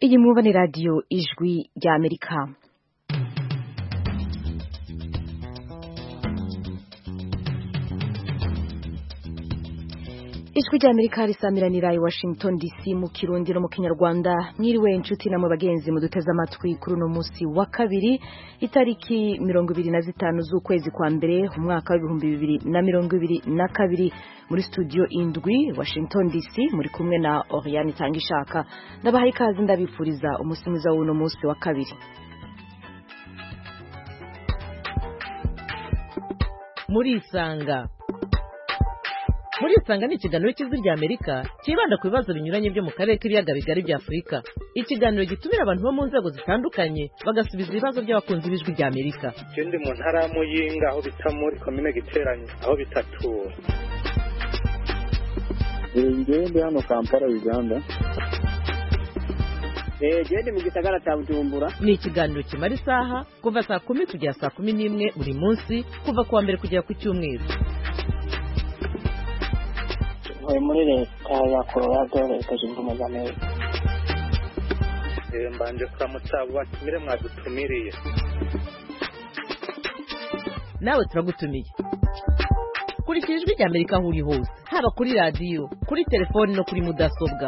Iyi mwumva ni radiyo ijwi ry'Amerika. Ijwi ry'Amerika risamiranira i Washington DC mu Kirundi no mu Kinyarwanda. Mwiriwe inshuti namwe bagenzi muduteze amatwi kuri uno munsi wa kabiri itariki 25 z'ukwezi kwa mbere umwaka wa 2022 muri studio indwi Washington DC muri kumwe na Oriane Tangishaka. Ndabahaye ikaze ndabifuriza umunsi mwiza w'uno munsi wa kabiri. Murisanga ni ikiganiro cy'Ijwi ry'Amerika kibanda ku bibazo binyuranye byo mu karere k'ibiyaga bigari bya Afurika. Ikiganiro gitumira abantu bo mu nzego zitandukanye bagasubiza ibibazo by'abakunzi b'Ijwi ry'Amerika. Ndi mu ntara ya Muyinga aho bita muri komine Giteranyi aho bitatura. Ndi hano Kampala Uganda. Ndi mu gisagara cya Bujumbura. Ni ikiganiro kimara isaha kuva saa 10 kugera saa 11 buri munsi kuva kuwa mbere kugera ku cyumweru. Muri leta ya Colorado leta zunze ubumwe za Amerika. Mbanje kuramutsa batumire mwadutumiriye. Nawe turagutumiye. Kurikira Ijwi ry'Amerika aho uri hose, haba kuri radio, kuri telefoni no kuri mudasobwa.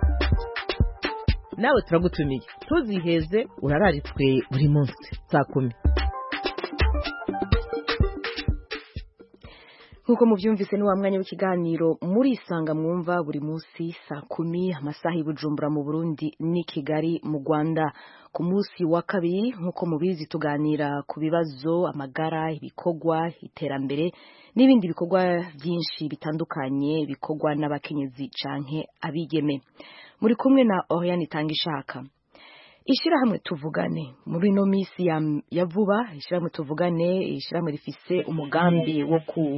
Nawe turagutumiye. Tuziheze urararitswe buri munsi saa 10. Nkuko muvyumvise ni wa mwanya w'ikiganiro murisanga mwumva buri munsi saa 10 amasaha y'Ibujumbura mu Burundi ni Kigali mu Rwanda. Ku munsi wa kabiri nkuko mubizi tuganira ku bibazo amagara ibikorwa iterambere n'ibindi bikorwa byinshi bitandukanye bikorwa n'abakenyezi canke abigeme. Muri kumwe na Oriane Tangishaka. Ishirahamwe tuvugane muri no misi ya vuba ishirahamwe tuvugane ishirahamwe rifise umugambi wo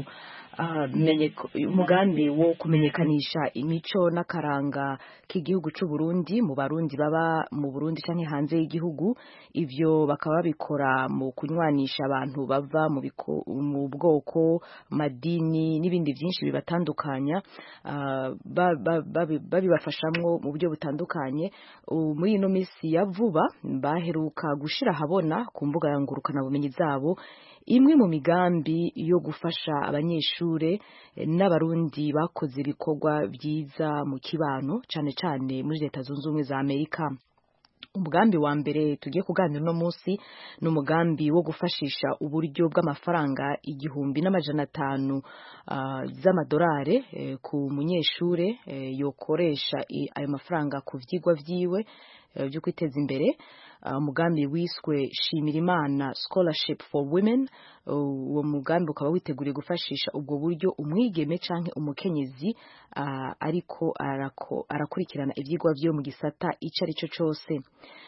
kumenyekanisha imico n'akaranga k'igihugu c'u Burundi mu barundi baba mu Burundi canke hanze y'igihugu. Ivyo bakaba babikora mu kunywanisha abantu bava mu bwoko madini n'ibindi byinshi bibatandukanya babibafashamwo mu buryo butandukanye. Muri ino misi ya vuba baheruka gushira habona ku mbuga ya ngurukana bumenyi zabo imwe mu migambi yo gufasha abanyeshure n'abarundi bakoze ibikorwa byiza mu kibano cane cane muri leta zunze ubumwe za Amerika. Umugambi wa mbere tugiye kuganira no munsi no mugambi wo gufashisha uburyo bw'amafaranga 1,500 z'amadolari ku munyeshure yokoresha ayo mafaranga ku vyigwa vyiwe byo kwiteza imbere. Umugambi wiswe Shimirimana Scholarship for Women. Uwo mugambi ukaba witeguriye gufashisha ubwo buryo umwigeme canke umukenyezi ariko arakurikirana ivyigwa vyo mu gisata icarico cose.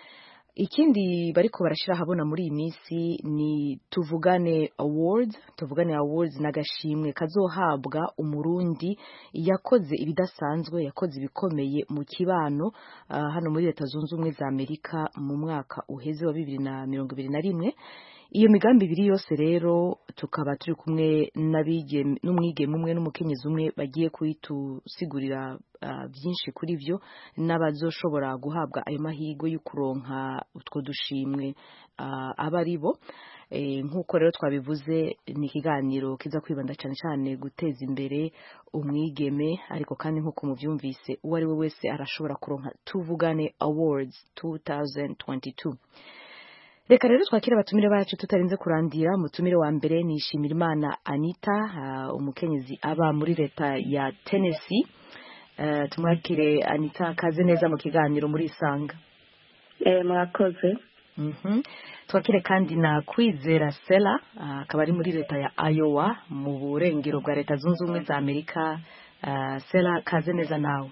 Ikindi bariko barashira habona muri iyi minsi ni Tuvugane Awards. Tuvugane Awards nagashimwe kazohabwa umurundi yakoze ibidasanzwe yakoze ibikomeye mu kibano hano muri leta zunze ubumwe za Amerika mu mwaka uheze wa 2021. Iyo migambi ibiri yose rero tukaba turi kumwe n'umwigeme umwe n'umukenyezi umwe bagiye kuyitusigurira byinshi kuri vyo n'abazoshobora guhabwa ayo mahirwe yo kuronka utwo dushimwe abari bo. Nkuko rero twabivuze ni ikiganiro kiza kwibanda cyane cyane guteza imbere umwigeme, ariko kandi nkuko muvyumvise uwo ari we wese arashobora kuronka Tuvugane Awards 2022. Reka rero twakira abatumire bacu tutarinze kurandira. Mutumire wa mbere ni Shimirimana Anita, umukenyezi aba muri leta ya Tennessee. Tumwakire Anita, kaze neza mu kiganiro muri Isanga. Murakoze. Twakire kandi na Kwizera Sela, akaba ari muri leta ya Iowa mu burengero bwa leta zunze ubumwe za Amerika. Sela, kaze neza nawe.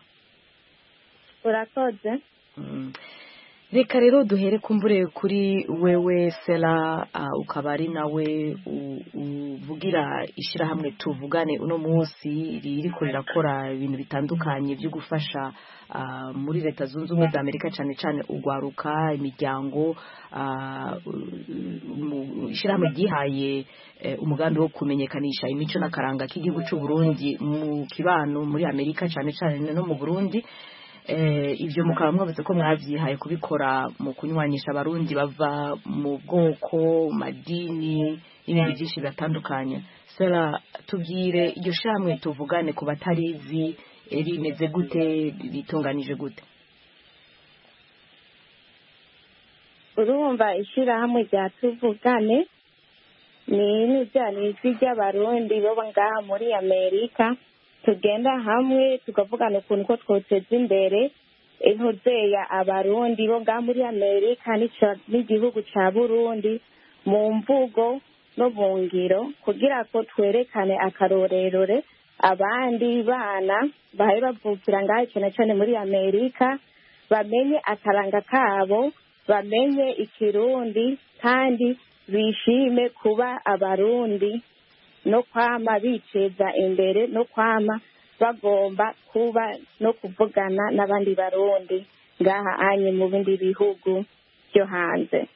Murakoze. Reka rero duhere kumbure kuri wewe Sela, ukaba ari nawe uvugira ishirahamwe Tuvugane uno munsi ririko rirakora ibintu bitandukanye byo gufasha muri leta zunze ubumwe za Amerika cyane cyane ugwaruka imiryango. Ishirahamwe gihaye umugambi wo kumenyekanisha imico n'akaranga k'igihugu c'u Burundi mu kibano muri Amerika cyane cyane no mu Burundi. ibyo mukaba mwavuze ko mwabyihaye kubikora mu kunywanisha abarundi bava mu bwoko madini n'ibindi byinshi biratandukanye. Sera, tubwire iryo shamwe tuvugane ku batarizi rimeze gute, ritunganije gute? urumva ishyirahamwe rya tuvugane ni ijwi ry'abarundi bo ngaha muri amerika tugenda hamwe tukavugana ukuntu ko twoteza imbere intuzeya abarundi bo ngaha muri amerika n'igihugu cya burundi mu mvugo no mu ngiro kugira ko twerekane akarorerore abandi bana bahe bavukira ngaho cyane cyane muri amerika bamenye akaranga kabo, bamenye ikirundi kandi bishime kuba abarundi no kwama biteza imbere no kwama bagomba kuba no kuvugana n'abandi barundi ngaha anye mu bindi bihugu byo hanze.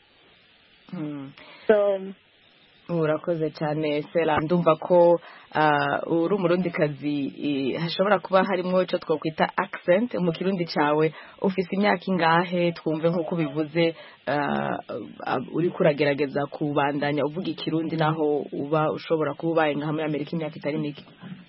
Urakoze cyane Sera, ndumva ko uri umurundikazi hashobora kuba harimo icyo twakwita accent mu kirundi cyawe. Ufite imyaka ingahe? Twumve nk'uko bivuze uri kuragerageza kubandanya uvuga ikirundi naho uba ushobora kuba ubaye nka muri Amerika imyaka itari mike.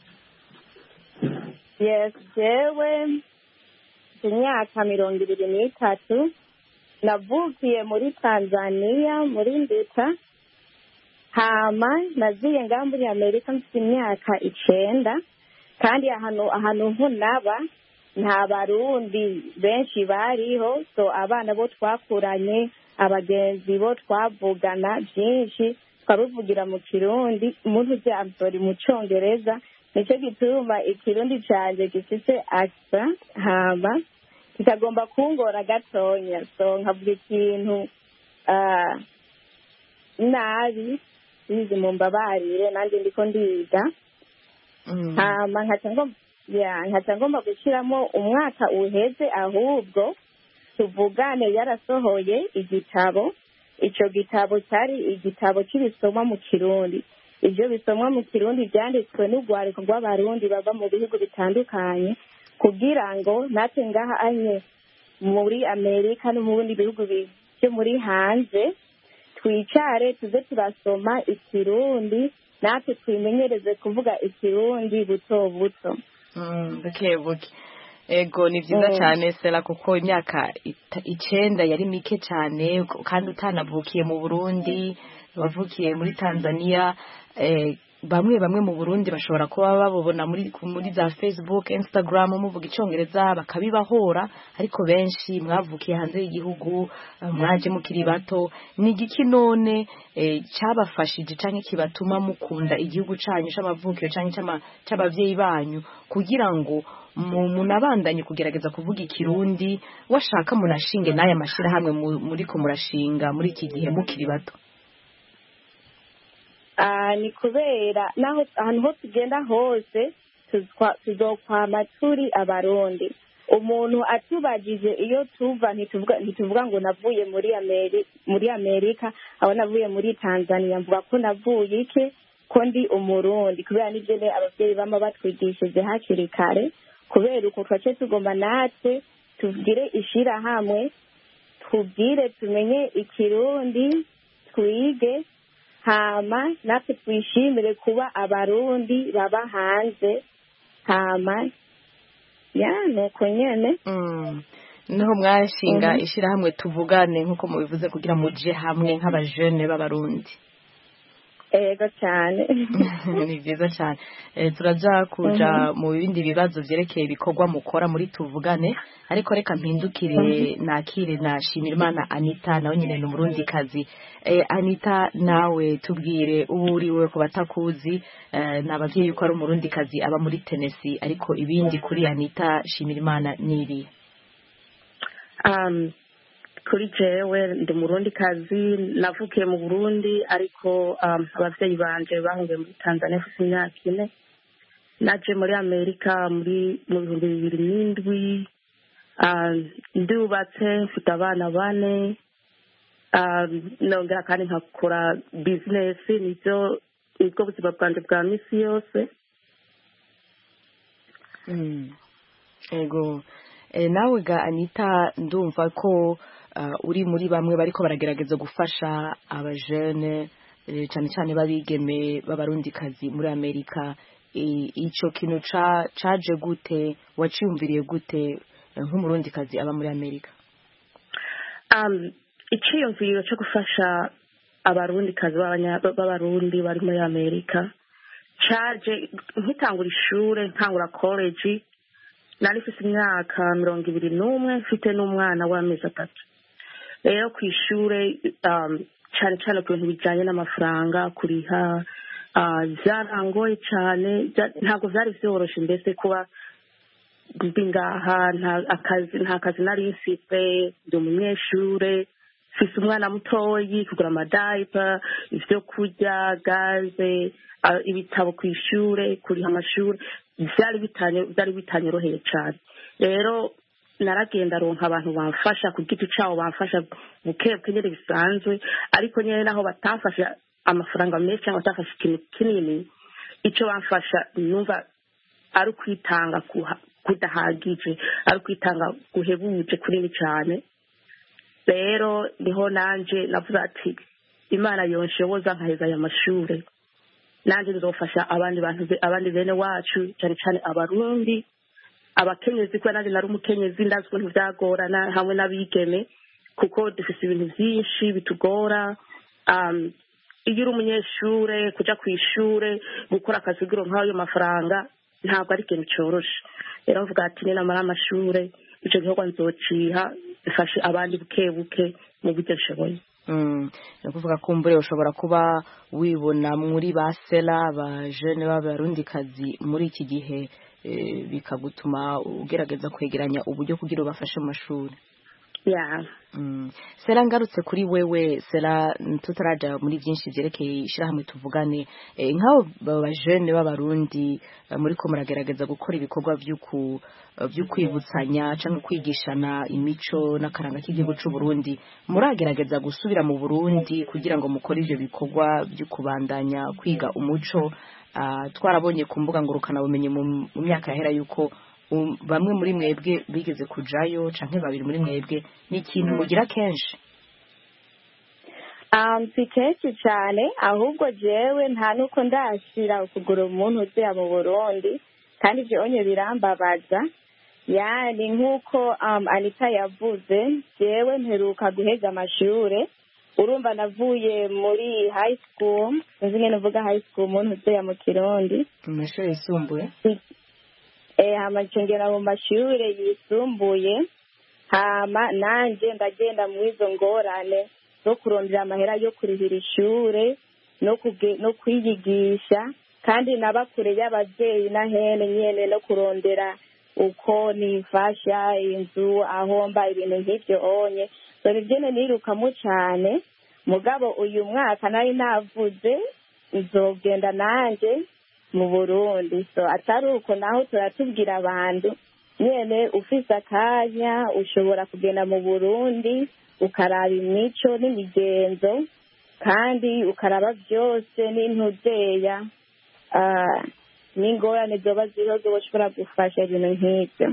Yes, jewe imyaka 23 navukiye muri Tanzania muri Nduta. Hama naziye ngaha muri Amerika mfite imyaka 9 kandi ahantu ho naba nta barundi benshi bariho, so abana bo twakuranye abagenzi bo twavugana byinshi twaruvugira mu kirundi umuntu byamtori mu Congereza, nicyo gituma ikirundi cyanjye gifite accent hama kitagomba kungora gatonya, so nkavuga ikintu nabi izi mu mbabarire nanjye ndiko ndiga. Hama nkaca ngomba gushyiramo umwaka uheze ahubwo tuvugane yarasohoye igitabo. Icyo gitabo cyari igitabo cy'ibisomwa mu kirundi. Ibyo bisomwa mu kirundi byanditswe n'urwariko rw'abarundi bava mu bihugu bitandukanye kugira ngo natwe ngaha anye muri Amerika no mu bindi bihugu byo muri hanze twicare tuze turasoma ikirundi natwe twimenyereze kuvuga ikirundi buto buto. Buke buke. Ego ni byiza cyane Sera, kuko imyaka 9 yari mike cyane kandi utanavukiye mu Burundi, wavukiye muri Tanzania. Bamwe mu Burundi bashobora kuba babona muri za Facebook, Instagram muvuga icongereza bakabibahora, ariko benshi mwavukiye hanze y'igihugu, mwaje mukiri bato. Ni igiki none cyabafashije canke kibatuma mukunda igihugu canyu c'amavukiro canke c'abavyeyi banyu kugira ngo munabandanye kugerageza kuvuga ikirundi, washaka munashinge n'aya mashira hamwe muriko murashinga muri iki gihe mukiri bato? Ni kubera naho ahantu ho tugenda hose tuzokwama turi abarundi. Umuntu atubagije iyo tuva ntituvuga ngo navuye muri Amerika aho navuye muri Tanzania, mvuga ko navuye iki ko ndi umurundi, kubera nibyo ababyeyi bama batwigishije hakiri kare. Kubera uko twace tugomba natwe tugire ishirahamwe, tubwire tumenye ikirundi, twige hama natwe twishimire kuba abarundi baba hanze. Hama nuko nyene niho mwashinga ishirahamwe tuvugane nk'uko mubivuze kugira muje hamwe nk'abajene b'abarundi. Ego cyane. Ni byiza cyane. Turaja kuja mu bindi bibazo vyerekeye ibikorwa mukora muri tuvugane, ariko reka mpindukire nakire na Shimirimana Anita, nawe nyine ni umurundi kazi. Anita, nawe tubwire ubu uriwe ku batakuzi, nabavyeyi yuko ari umurundi kazi aba muri Tennessee, ariko ibindi kuri Anita Shimirimana niri? Kuri jewe ndi murundi kazi, navukiye mu Burundi ariko abavyeyi banje bahungiye muri Tanzania mfite imyaka 4. Naje muri Amerika mu 2007. Ndubatse mfite abana 4. Nongera kandi nkakora business, nibwo buzima bwanje bwa misi yose. Ego nawe ga Anita ndumva ko uri muri bamwe bariko baragerageza gufasha abajene cyane cyane babigeme b'abarundikazi muri Amerika. Ico kintu caje gute, waciyumviriye gute nk'umurundikazi aba muri Amerika? Iciyumviro cyo gufasha abarundikazi b'abarundi bari muri Amerika caje nkitangura ishure, ntangura college, nari mfise imyaka 21, mfite n'umwana w'amezi 3. Rero ku ishure cyane cyane ku bintu bijanye n'amafaranga kuriha zarangoye cyane, ntabwo vyari vyoroshe mbese kuba ndi ngaha nta kazi nari mfise, ndi umunyeshure, mfise umwana mutoyi, kugura amadiaper, ivyo kurya, gaze, ibitabo ku ishure, kuriha amashuri, vyari bitanyoroheye cyane. Rero naragenda ronka abantu bamfasha ku giti cyawo, bamfasha bukebuke nyine bisanzwe, ariko nyine naho batamfasha amafaranga menshi cyangwa batafashe ikintu kinini, icyo bamfasha numva ari ukwitanga kudahagije, ari ukwitanga guhebuje kunini cyane. Rero niho nanje navuze ati Imana yonshoboza nkaheza aya mashure, nanje nzofasha abandi bene wacu, cyane cyane abarundi, abakenyezi, kuko nanje nari umukenyezi, ndazi ukuntu vyagorana hamwe n'abigeme, kuko dufise ibintu vyinshi bitugora. Iyo uri umunyeshure, kuja kw'ishure, gukora akazi kugira nk'ayo mafaranga ntabwo ari ikintu coroshe. Rero mvuga ati ninamara amashure ico gikorwa nzociha ifashe abandi bukebuke mu buryo nshoboye. Nakuvuga ko mbere ushobora kuba wibona muri ba Sela, ba jeune b'abarundikazi muri iki gihe, bikagutuma ugerageza kwegeranya uburyo kugira ubafashe mu mashuri. Yeah. Sela, ngarutse kuri wewe Sela, tutaraja muri byinshi vyerekeye ishirahamwe tuvugane, nk'abo bajene b'abarundi muri ko muragerageza gukora ibikorwa vy'ukwibutsanya canke kwigishana imico n'akaranga k'igihugu c'u Burundi, muragerageza gusubira mu Burundi kugira ngo mukore ivyo bikorwa byo kubandanya kwiga umuco? Twarabonye ku mbuga ngurukana bumenyi mu myaka yahera yuko bamwe muri mwebwe bigeze kujayo canke babiri muri mwebwe, ni ikintu mugira kenshi? Si kenshi cyane, ahubwo jewe nta nuko ndashira ukugura umuntu uziya mu Burundi, kandi ivyo onye birambabaza. Yani nk'uko Anita yavuze, jewe mperuka guheza amashure, urumva navuye muri high school, nzi ngene uvuga high school umuntu uziya mu Kirundi, amashuri yisumbuye. Hama ngera mu mashure yisumbuye, hama nanje ndagenda mu izo ngorane zo kurondera amahera yo kurihira ishure no kwiyigisha, kandi nabakure y'abavyeyi na hene nyene no kurondera uko nifasha inzu aho mba ibintu nk'ivyo onye. So nivyene nirukamo cane, mugabo uyu mwaka nari navuze nzogenda nanje mu Burundi. So atari uko naho turatubwira abantu nyene ufise akanya ushobora kugenda mu Burundi ukaraba imico n'imigenzo, kandi ukaraba byose n'intuzeya n'ingorane zoba ziriho zoshobora gufasha ibintu nk'ivyo.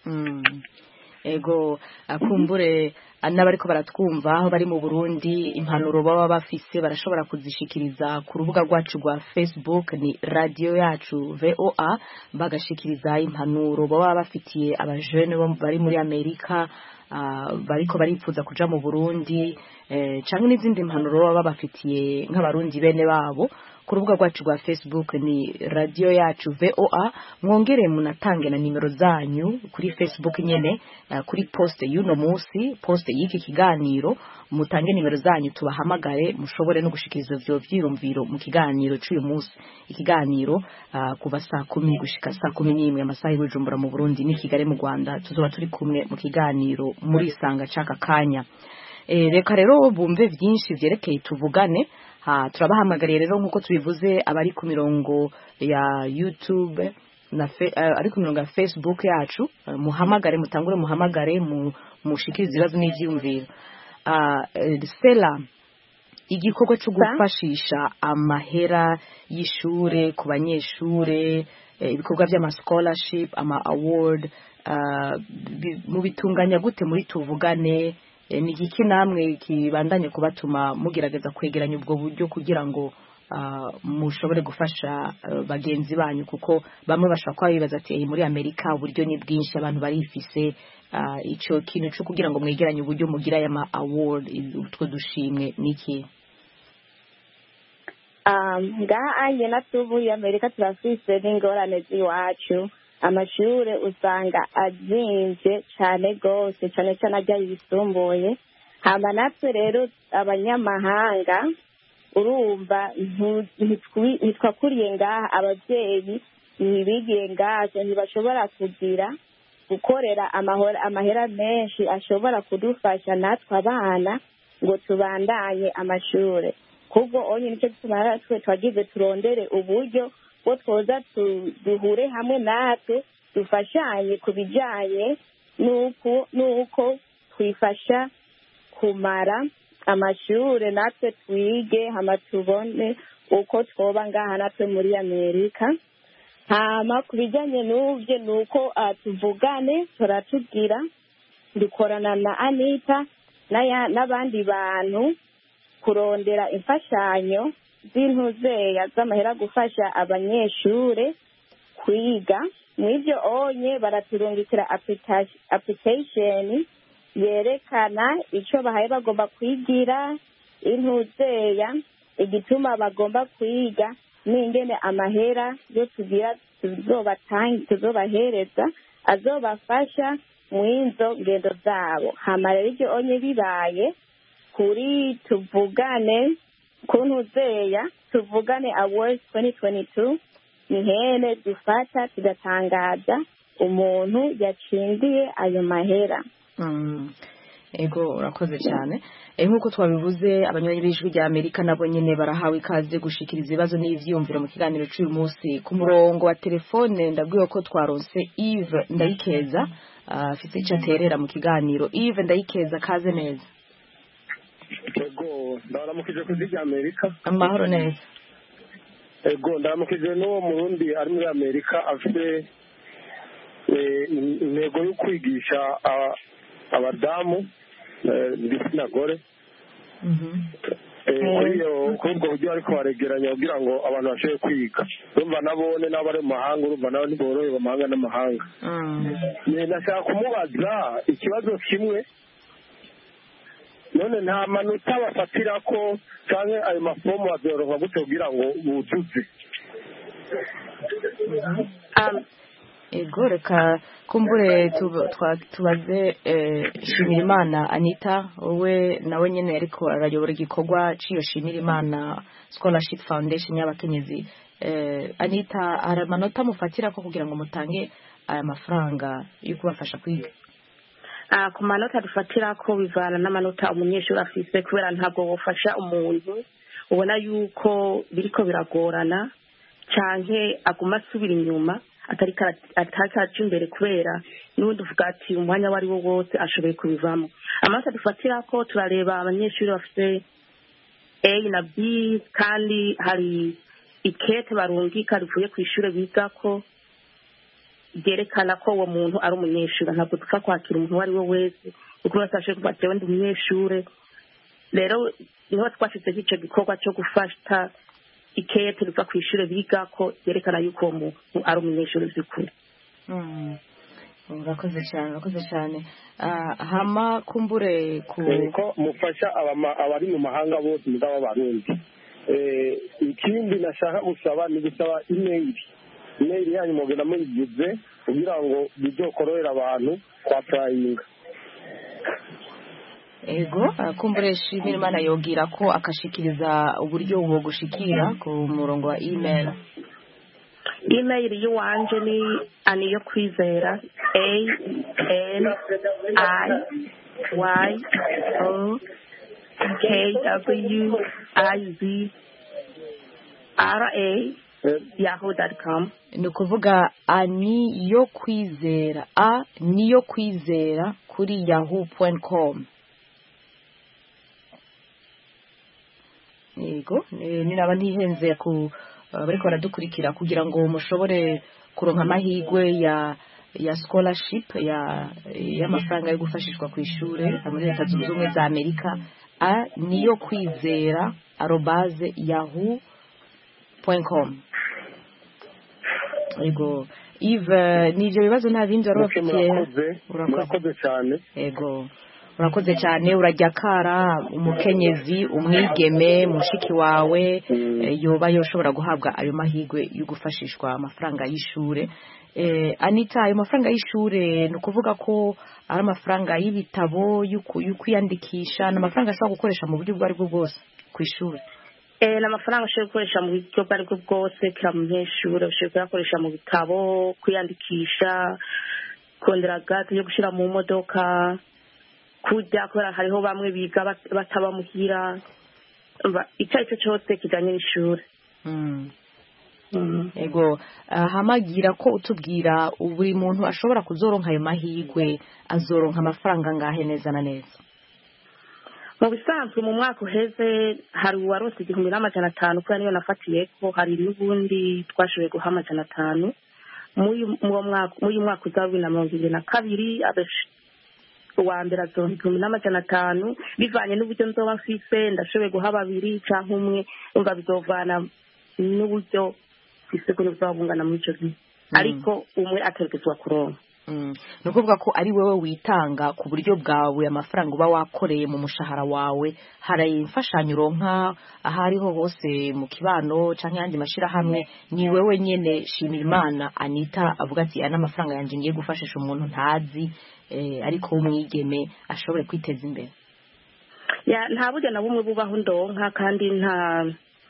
Ego akumbure n'abariko baratwumva aho bari mu Burundi, impanuro baba bafise barashobora kuzishikiriza ku rubuga rwacu rwa Facebook, ni radio yacu VOA, bagashikiriza impanuro baba bafitiye abajene bari muri Amerika bariko baripfuza kuja mu Burundi, canke n'izindi impanuro baba bafitiye nk'abarundi bene babo. Ku rubuga rwacu rwa Facebook ni radio yacu VOA, mwongere munatange na nimero zanyu kuri Facebook nyene, kuri post y'uno musi, post y'iki kiganiro, mutange nimero zanyu tubahamagare mushobore no gushikiriza ivyo vyirumviro mu kiganiro c'uyu musi. Ikiganiro kuva saa 10 gushika saa 11 amasaha y'Ubujumbura mu Burundi ni Kigali mu Rwanda, tuzoba turi kumwe mu kiganiro muri sanga caka kanya. Reka rero bumve vyinshi vyerekeye tuvugane. Turabahamagariye rero nkuko tubivuze abari ku mirongo ya YouTube na ari ku mirongo ya Facebook yacu, muhamagare, mutangure muhamagare, mushikirize ibibazo n'ivyumviro. Sela, igikorwa cyo gufashisha amahera y'ishure ku banyeshure, ibikorwa by'ama scholarship, ama award, mubitunganya gute muri tuvugane? Ni igiki namwe kibandanye kubatuma mugerageza kwegeranya ubwo buryo kugira ngo mushobore gufasha bagenzi banyu, kuko bamwe bashobora kuba bibaza ati muri Amerika uburyo ni bwinshi, abantu barifise icyo kintu cyo kugira ngo mwegeranye uburyo mugira aya ma award, utwo dushimwe niki? ngaha na tuvuye Amerika turafise n'ingorane z'iwacu, amashure usanga azimvye cane gose, cane cane ajya yisumbuye. Hama natwe rero abanyamahanga urumva ntitwakuriye ngaha, abavyeyi ntibigiye ngaho, ntibashobora kugira gukorera amahera menshi ashobora kudufasha natwe abana ngo tubandanye amashure. Kubwo onye nicyo gituma natwe twagize turondere uburyo bwo twoza duhure hamwe natwe dufashanye ku bijanye n'uko twifasha kumara amashure natwe twige, hama tubone uko twoba ngaha natwe muri Amerika. Hama ku bijanye n'uvyo nuko tuvugane, turatubwira dukorana na Anita n'abandi bantu kurondera imfashanyo z'intuzeya z'amahera gufasha abanyeshure kwiga. Mw'ivyo onye baraturungikira application yerekana ico bahaye bagomba kwigira, intuzeya, igituma bagomba kwiga, n'ingene amahera yo tugira tuzobahereza azobafasha mw'izo ngendo zabo. Hama rero ivyo onye bibaye kuri tuvugane kuntuzeya tuvugane awards 2022 ni hene dufata tugatangaza umuntu yatsindiye ayo mahera. Ego urakoze cyane. Nk'uko twabivuze abanywanyi b'ijwi rya Amerika nabo nyene barahawe ikaze gushikiriza ibibazo n'ivyiyumviro mu kiganiro cy'uyu munsi. Ku murongo wa telefone ndabwiwe ko twaronse Yves Ndayikeza afite icyo aterera mu kiganiro. Yves Ndayikeza, kaze neza. Ego ndaramukije ku rya Amerika. Amahoro neza. Ego ndaramukije n'uwo Murundi ari muri Amerika afite intego yo kwigisha abadamu n'igitsina gore. Kuri ubwo buryo ariko baregeranya kugira ngo abantu bashobore kwiga. Urumva nabone n'abari mu mahanga, urumva nabo ntiboroheye mu mahanga n'amahanga. Nashaka kumubaza ikibazo kimwe, none nta manota bafatira ko cyangwa ayo mafomu bazoroha gute kugira ngo buzuze? Ego reka kumbure tubaze Shimirimana Anita, wowe nawe nyene ariko arayobora igikorwa ciyo Shimirimana Scholarship Foundation y'abakenyezi. Anita, hari amanota mufatira ko kugira ngo mutange aya mafaranga yo kubafasha kwiga? Ku manota dufatira ko bivana n'amanota umunyeshuri afise, kubera ntabwo wofasha umuntu ubona yuko biriko biragorana canke aguma asubira inyuma atakaca imbere, kubera n'ubundi uvuga ati umwanya wari wo wose ashoboye kubivamo. Amanota dufatira ko turareba abanyeshuri bafite A na B, kandi hari ikete barungika rivuye ku ishure bigako byerekana ko uwo muntu ari umunyeshuri. Ntabwo dupfa kwakira umuntu uwo ari we wese kuko wese ashoboye kuba ati ndi umunyeshuri. Rero niho twashyizeho icyo gikorwa cyo gufata ikete riva ku ishure bigako byerekana yuko uwo muntu ari umunyeshuri by'ukuri. Urakoze cyane. Hama kumbure ko mufasha abari mu mahanga bose mugabo abarundi. Ikindi nashaka gusaba ni gusaba email yanyu mugenda muyigize kugira ngo bizokorohera abantu kwa prayinga. Ego kumbure Shimirimana yogira ko akashikiriza uburyo bwo gushikira ku murongo wa email. Email y'uwanje ni Aniyokwizera ANIYOKWIZERA@yahoo.com. Ni ukuvuga Aniyokwizera Niyokwizera kuri yahoo.com. Yego ninaba ntihenze ku bariko baradukurikira kugira ngo mushobore kuronka amahigwe ya ya scholarship y'amafaranga yo gufashishwa ku ishuri muri Leta Zunze Ubumwe za Amerika niyo kwizera @yahoo.com. Yego Yves, n'ibyo bibazo nta bindi wari bafitiye. Urakoze cyane. Yego urakoze cyane. Urajya kara umukenyezi umwigeme mushiki wawe yoba yoshobora guhabwa ayo mahigwe yo gufashishwa amafaranga y'ishure. Anita, ayo mafaranga y'ishure ni ukuvuga ko ari amafaranga y'ibitabo yo kwiyandikisha, n'amafaranga ashobora gukoresha mu buryo ubwo ari bwo bwose ku ishuri? N'amafaranga ashobora gukoresha mu buryo ubwo ari bwo bwose, kira munyeshuri ashobora kuyakoresha mu bitabo, kwiyandikisha, kondera gate yo gushyira mu modoka, kujya kubera hariho bamwe biga bataba muhira, icyo ari cyo cyose kijyanye n'ishuri. Ego hamagira ko utubwira buri muntu ashobora kuzoronka ayo mahigwe azoronka amafaranga ngahe neza na neza? Mu bisanzwe mu mwaka uheze hari uwarose 1,500 kubera niyo nafatiye ko, hari n'ubundi twashoboye guha 500 mu mwaka uza 2022 uwa mbere azoronka 1,500 bivanye n'uburyo nzoba mfise, ndashoboye guha 2 canke 1 umva bizovana n'uburyo isekuno zabungana muri cyo gihe, ariko umwe ategerezwa kuronka. Ni ukuvuga ko ari wewe witanga ku buryo bwawe, amafaranga uba wakoreye mu mushahara wawe, hari imfashanyo uronka ahariho hose mu kibano canke yandi mashirahamwe, ni wewe nyene Shimirimana Anita avuga ati ana amafaranga yanje ngiye gufashisha umuntu ntazi ariko umwigeme ashobore kwiteza imbere? Nta buryo na bumwe bubaho ndonka, kandi nta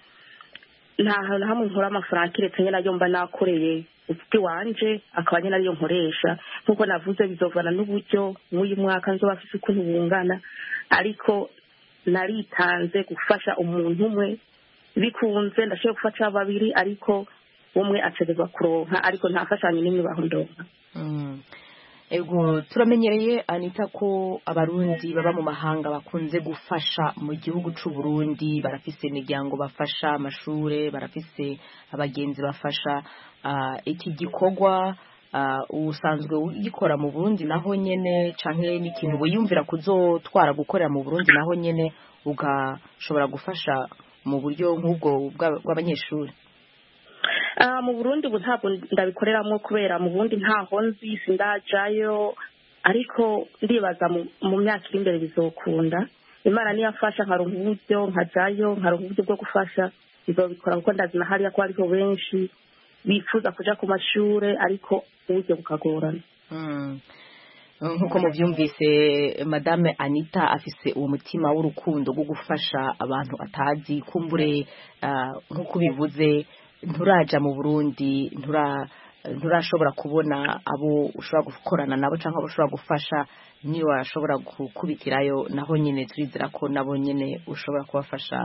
hamwe nkora amafaranga kiretse nyine nayo mba nakoreye ufite wanje akaba nyine ariyo nkoresha. Nkuko navuze bizovana n'uburyo mw'uyu mwaka nzoba afise ukuntu bungana, ariko naritanze gufasha umuntu umwe, bikunze ndashoboye gufasha 2 ariko umwe ategerezwa kuronka, ariko nta fashanyo n'imwe baho ndonka. Ego turamenyereye Anita ko abarundi baba mu mahanga bakunze gufasha mu gihugu c'u Burundi, barafise imiryango bafasha, amashure barafise, abagenzi bafasha. Iki gikorwa usanzwe ugikora mu Burundi naho nyene canke n'ikintu wiyumvira kuzotwara gukorera mu Burundi naho nyene ugashobora gufasha mu buryo nk'ubwo bw'abanyeshuri? Mu Burundi ubu ntabwo ndabikoreramwo kubera mu Burundi ntaho nzi, sindajayo, ariko ndibaza mu myaka iri imbere bizokunda. Imana niyafasha nkaronka uburyo nkajayo, nkaronka uburyo bwo gufasha, bizobikora kuko ndazi na hariya ko hariho benshi bifuza kuja ku mashure ariko uburyo bukagorana. Nkuko muvyumvise Madame Anita afise uwo mutima w'urukundo rwo gufasha abantu atazi, kumbure nkuko bivuze nturaja mu Burundi, nturashobora kubona abo ushobora gukorana nabo cyangwa ushobora gufasha, niyo washobora gukubitirayo naho nyene turizera ko nabo nyene ushobora kubafasha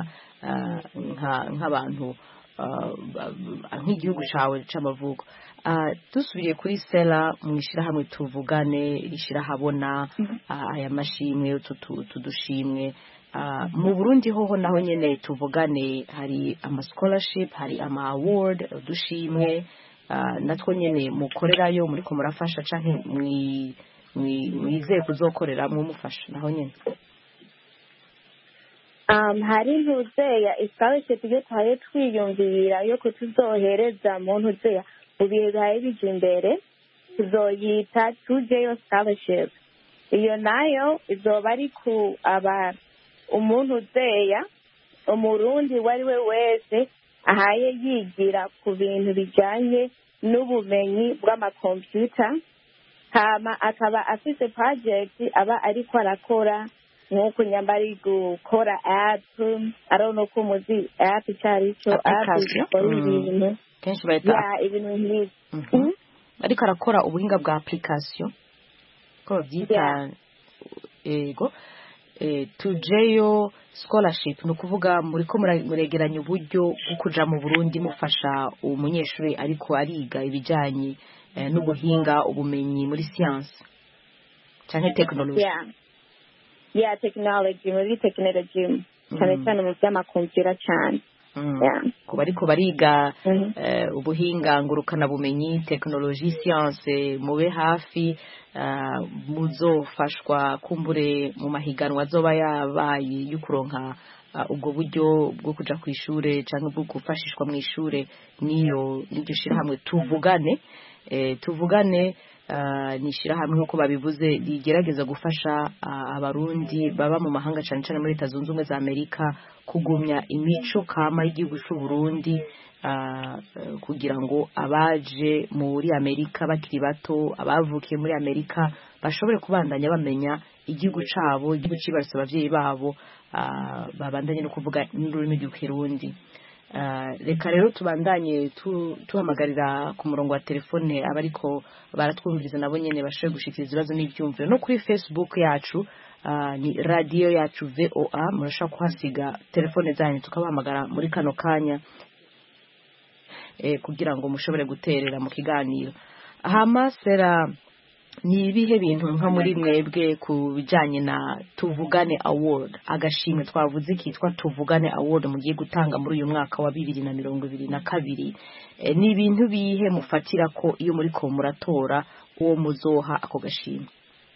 nk'abantu nk'igihugu cawe c'amavuko. Dusubiye kuri Stella mu ishirahamwe tuvugane, ishirahabona aya mashimwe tudushimwe mu Burundi hoho naho nyene tuvugane, hari ama scholarship, hari ama award dushimwe, natwo nyene mukorerayo muriko murafasha canke mwizeye kuzokorera mumufasha naho nyene? Hari ntuzeya scholarship iyo taye twiyumvira yo kutuzohereza mu ntuzeya mu bihe bihaye bije imbere, tuzoyita tujeyo scholarship. Iyo nayo izoba ari ku umuntu uzeya umurundi wariwe wese ahaye yigira ku bintu bijanye n'ubumenyi bw'amakompyuta, hama akaba afise project aba ariko arakora, nk'uko nyambari gukora app, aronno ko muzi app cyarico ibintu kenshi bayita ibintu nk'ibyo ariko arakora ubuhinga bwa application ko byita ego tujeyo scholarship. Ni ukuvuga muri ko muregeranya uburyo bwo kuja mu Burundi mufasha umunyeshuri ariko ariga ibijanye n'ubuhinga, ubumenyi muri science canke technology. Technology, muri technology cyane cyane mu by'amakompyuta cyane. ku bariko bariga ubuhinga ngurukana bumenyi technologie science mube hafi muzofashwa kumbure mu mahiganwa azoba yabaye y'ukuronka ubwo buryo bwo kuja ku ishure cyangwa bwo gufashishwa mu ishure n'iryo shirahamwe tuvugane ni ishirahamwe nk'uko babivuze rigerageza gufasha abarundi baba mu mahanga cyane cyane muri Leta Zunze Ubumwe za Amerika kugumya imico kama y'igihugu cy'u Burundi kugira ngo abaje muri Amerika bakiri bato abavukiye muri Amerika bashobore kubandanya bamenya igihugu cabo igihugu cibarutse abavyeyi babo babandanye no kuvuga n'ururimi rw'ikirundi. Reka rero tubandanye tuhamagarira ku murongo wa telefone abariko baratwumviriza nabo nyene bashoboye gushikiriza ibibazo n'ivyumviro no kuri Facebook yacu ni radio yacu VOA murashaka kuhasiga telefone zanyu tukabahamagara muri kano kanya kugira ngo mushobore guterera mu kiganiro. Hamasera ni ibihe bintu nka muri mwebwe ku bijanye na Tuvugane Award agashimwe twavuze kitwa Tuvugane Award mugiye gutanga muri uyu mwaka wa 2022 ni ibintu bihe mufatira ko iyo muri ko muratora uwo muzoha ako gashimwe?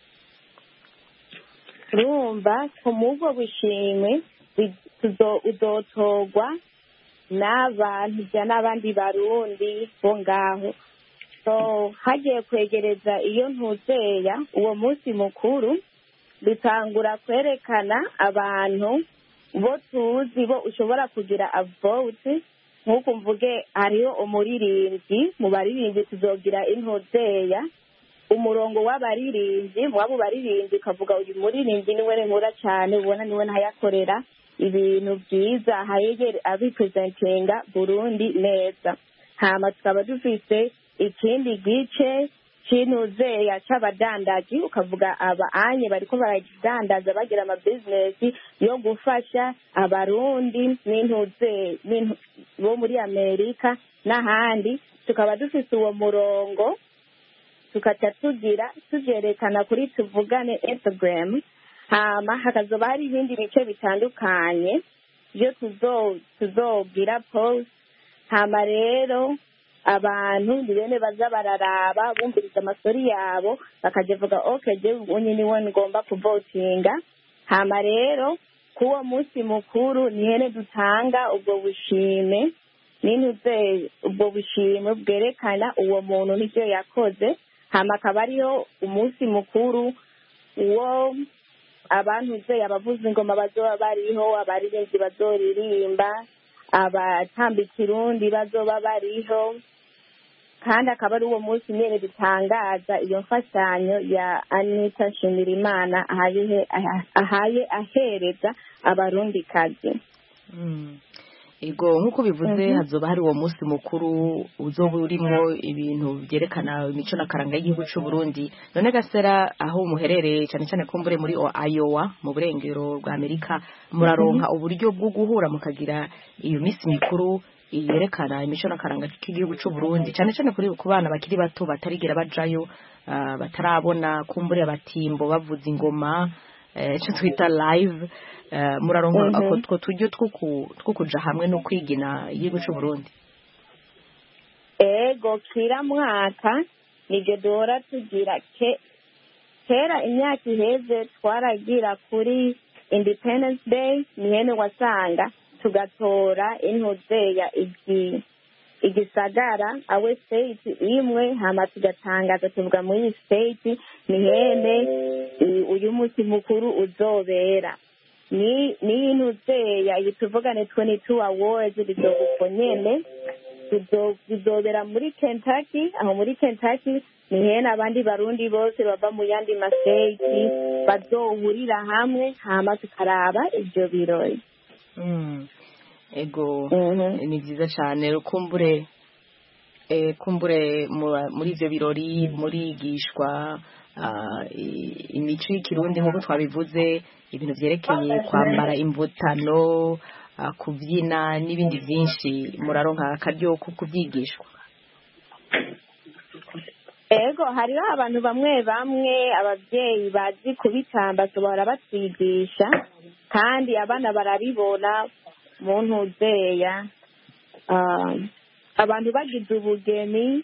Rumba kumubwo bishimwe uzotorwa n'abantu n'abandi barundi bo ngaho. So hagiye kwegereza iyo ntuzeya uwo munsi mukuru dutangura kwerekana abantu bo tuzi bo ushobora kugira a vote nk'uko mvuge hariho umuririmbyi mu baririmbyi tuzogira intuzeya umurongo w'abaririmbyi wabo baririmbyi ukavuga uyu muririmbyi niwe nkura cyane ubona niwe ntayakorera ibintu byiza hayegere abipresentinga Burundi neza. Hama tukaba dufise ikindi gice cy'intuzeya c'abadandaji ukavuga anye bariko baradandaza bagira ama business yo gufasha abarundi n'intuze bo muri Amerika n'ahandi. Tukaba dufise uwo murongo tukaca tugerekana kuri Tuvugane Instagram. Hama hakazoba hari ibindi bice bitandukanye byo tuzogira post. Hama rero abantu nibene baza bararaba bumviriza amasori yabo bakajevuga okay je unye niwe ngomba kuvotinga. Hama rero kuwo munsi mukuru nihene dutanga ubwo bushime n'intuze ubwo bushime bwerekana uwo muntu n'icyo yakoze. Hama akaba ariyo umunsi mukuru uwo abantu ze abavuza ingoma bazoba bariho abaririmbyi bazoririmba abatamba ikirundi bazoba bariho kandi akaba ari uwo munsi nyene dutangaza iyo mfashanyo ya Anita Nshimirimana ahaye ahereza abarundi kazi. Ego nkuko bivuze hazoba hari uwo munsi mukuru uzoba urimo ibintu byerekana imico nakaranga y'igihugu cy'u Burundi. None Gasera aho muherereye cyane cyane kumbure muri Iowa mu burengero bwa Amerika muraronka uburyo bwo guhura mukagira iyo misi mikuru yerekana imico nakaranga y'igihugu cy'u Burundi cyane cyane kuri ku bana bakiri bato batarigera bajayo batarabona kumbure abatimbo bavuza ingoma cyo twita live muraronka ako tujyo twukuja hamwe no kwigina igihugu cy'u Burundi. Ego kira mwaka nige dora tugira kera imyaka iheze twaragira kuri Independence Day nihene wasanga tugatora intuzeya igisagara awe state imwe hama tugatangaza tuvuga muri state nihene uyu munsi mukuru uzobera ni intuzeya Tuvugane 22 awards bizogukonyene bizobera muri Kentucky. Aho muri Kentucky nihene abandi barundi bose bava mu yandi mastate bazohurira hamwe hama tukaraba ibyo birori. Ego ni byiza cyane kumbure muri ibyo birori murigishwa imico y'ikirundi nk'uko twabivuze ibintu byerekeye kwambara imvutano kubyina n'ibindi byinshi muraronka akaryo ko kubyigishwa. Ego hariho abantu bamwe ababyeyi bazi kubitamba bahora batwigisha kandi abana barabibona mu ntuzeya abantu bagize ubugeni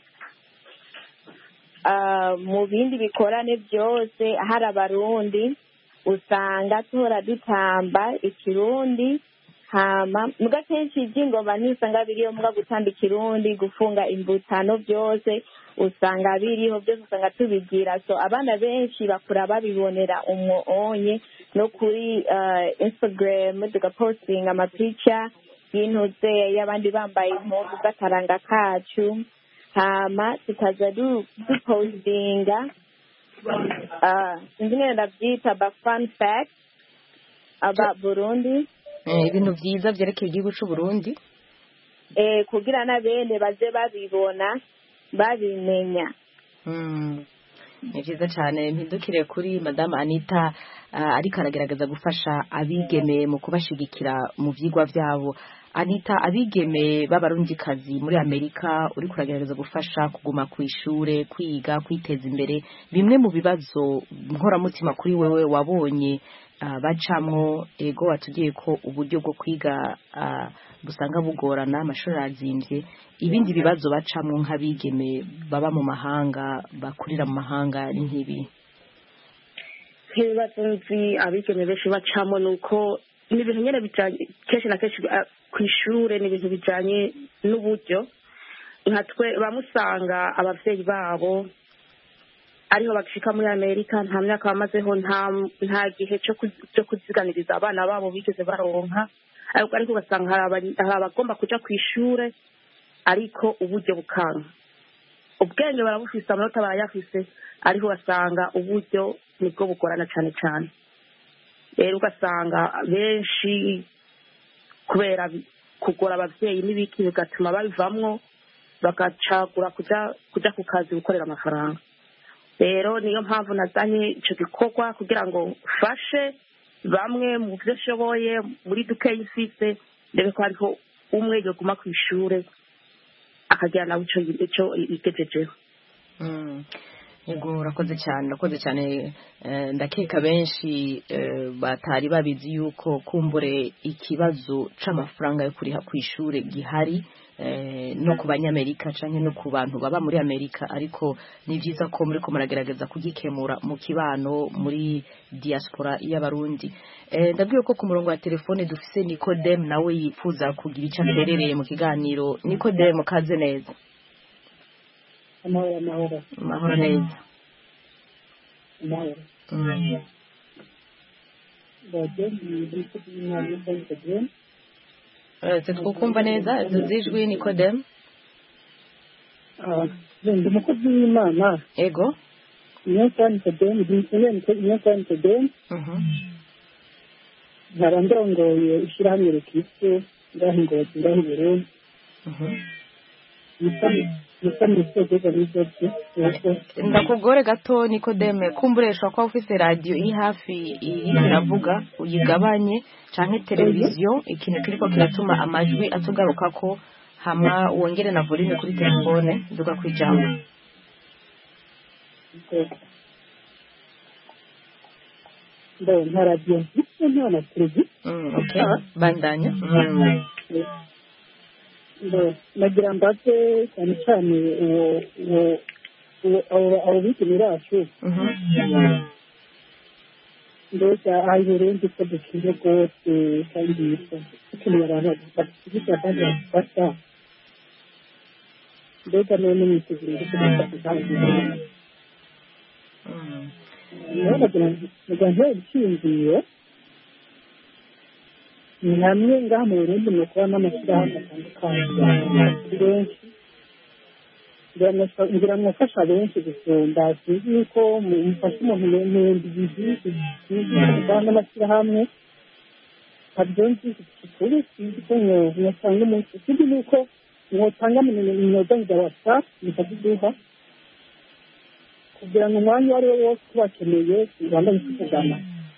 mu bindi bikorane byose hari abarundi usanga tuhora dutamba ikirundi hama muga kenshi iby'ingoma nisanga biriho muga gutamba ikirundi gufunga imbutano byose usanga biriho byose usanga tubigira so abana benshi bakura babibonera umwonye no kuri Instagram tugapostinga amapica y'intuze y'abandi bambaye impuzu z'akaranga kacu hama tukaza dupostinga sinzi ngene ndabyita ba fun fact aba Burundi ibintu byiza byerekeye igihugu cy'u Burundi kugira n'abene baze babibona babimenya ni byiza cyane mpindukire kuri Madame Anita ariko aragerageza gufasha abigeme mu kubashigikira mu byigwa byabo. Anita, abigeme b'abarundikazi muri Amerika uri kuragerageza gufasha kuguma ku ishure kwiga kwiteza imbere, bimwe mu bibazo nkoramutima kuri wewe wabonye bacamwo ego watugiye ko uburyo bwo kwiga busanga bugorana amashuri arazimvye, ibindi bibazo bacamwo nk'abigeme baba mu mahanga bakurira mu mahanga ni nk'ibi? Ibibazo nzi abigeme benshi bacamo nuko ni ibintu nyene bijanye kenshi na kenshi ku ishure ni ibintu bijanye n'uburyo nka twe bamusanga abavyeyi babo ariho bagishika muri Amerika nta myaka bamazeho nta gihe cyo kuziganiriza abana babo bigeze baronka ariko ugasanga hari abagomba kuja ku ishure ariko uburyo bukanka ubwenge barabufise amanota barayafise ariko ugasanga uburyo nibwo bugorana cane cane rero ugasanga benshi kubera kugora abavyeyi n'ibiki bigatuma babivamwo bagacagura kuja ku kazi gukorera amafaranga. Rero niyo mpamvu nazanye ico gikorwa kugira ngo fashe bamwe mu byo shoboye muri dukeyi ifise ndebe ko hariho umwe yoguma ku ishure akagira nawe ico igejejeho. Yego urakoze cyane ndakeka benshi batari babizi yuko kumbure ikibazo c'amafaranga yo kuriha ku ishure gihari no ku banyamerika canke no ku bantu baba muri Amerika, ariko ni byiza ko muri ko muragerageza kugikemura mu kibano muri diaspora y'abarundi. Ndabwiye ko ku murongo wa telefone dufise Nicodem nawe yifuza kugira icyo aherereye mu kiganiro. Nicodem, kaze neza. Mahoro neza. Tukumva neza zizijwi Nicodem. Ndi umukozi w'Imana. Ego. Nicodem. Nkaba ndongoye ishyirahamwe rikitse ngaho Ngozi ngaho Burundi. Ndakugore gato Nicodem, kumburesha ko ufise radio iri hafi iravuga uyigabanye canke televiziyo ikintu kiriko kiratuma amajwi atugaruka ko hama wongere na volume kuri telefone duga kwijambo. Nta radio nta na televiziyo. Okay, bandanya. Nagira mbaze cyane cyane abo bigeme bacu mbese aho Burundi ko dukwiye rwose kandi dukeneye abantu bashyigikira kandi badufasha mbega none n'imyiteguro yo kudufasha nagira ngo ikiyumviye ni hamwe ngaha mu Burundi mu kuba n'amashyirahamwe atandukanye benshi ngira mwafasha benshi gusumba sinzi yuko mufasha umuntu mwembi bizi n'amashyirahamwe ntabyo nzi kuri sinzi ko mwatanga umunsi sinzi nuko mwotanga imyuga ya WhatsApp mukaduha kugira ngo umwanya uwo ari wo wose tubakeneye Rwanda bikuvugana.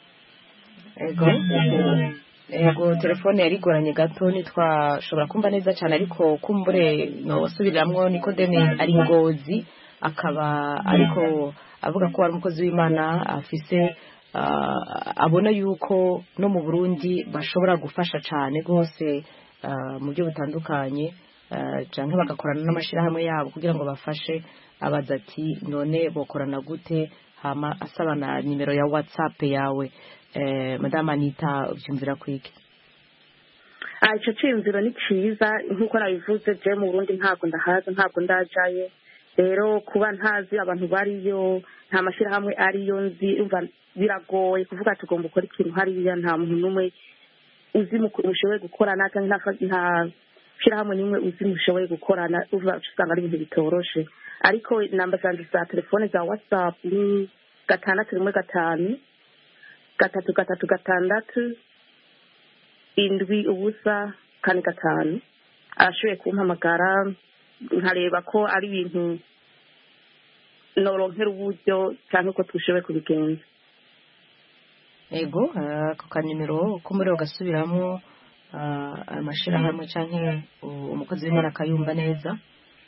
Ego telefone yari igoranye gato ntitwashobora kumva neza cyane, ariko kumbure nosubiriramwo Nicodem ari Ngozi akaba ariko avuga ko ari umukozi w'Imana afise abona yuko no mu Burundi bashobora gufasha cyane rwose mu buryo butandukanye cyangwa bagakorana n'amashyirahamwe yabo kugira ngo bafashe, abaza ati none bokorana gute, hama asaba na nimero ya WhatsApp yawe. Madame Anita, ubyumvira kwiki? Icyo cyiyumviro ni cyiza nk'uko nabivuze, je mu Burundi ntabwo ndahaza, ntabwo ndajayo, rero kuba ntazi abantu bariyo, nta mashyirahamwe ariyo nzi, biragoye kuvuga tugomba gukora ikintu hariya, nta muntu n'umwe uzi mushoboye gukorana cyangwa nta shyirahamwe n'imwe uzi mushoboye gukorana, usanga ari ibintu bitoroshe. Ariko namba zanjye za telefone za WhatsApp ni 615 336 7 arashoboye kumpamagara nkareba ko ari ibintu noronkera uburyo cyangwa ko tushoboye kubigenza. Ego ako kanimero ko muri ugasubiramo amashyirahamwe cyangwa umukozi w'Imana akayumva neza.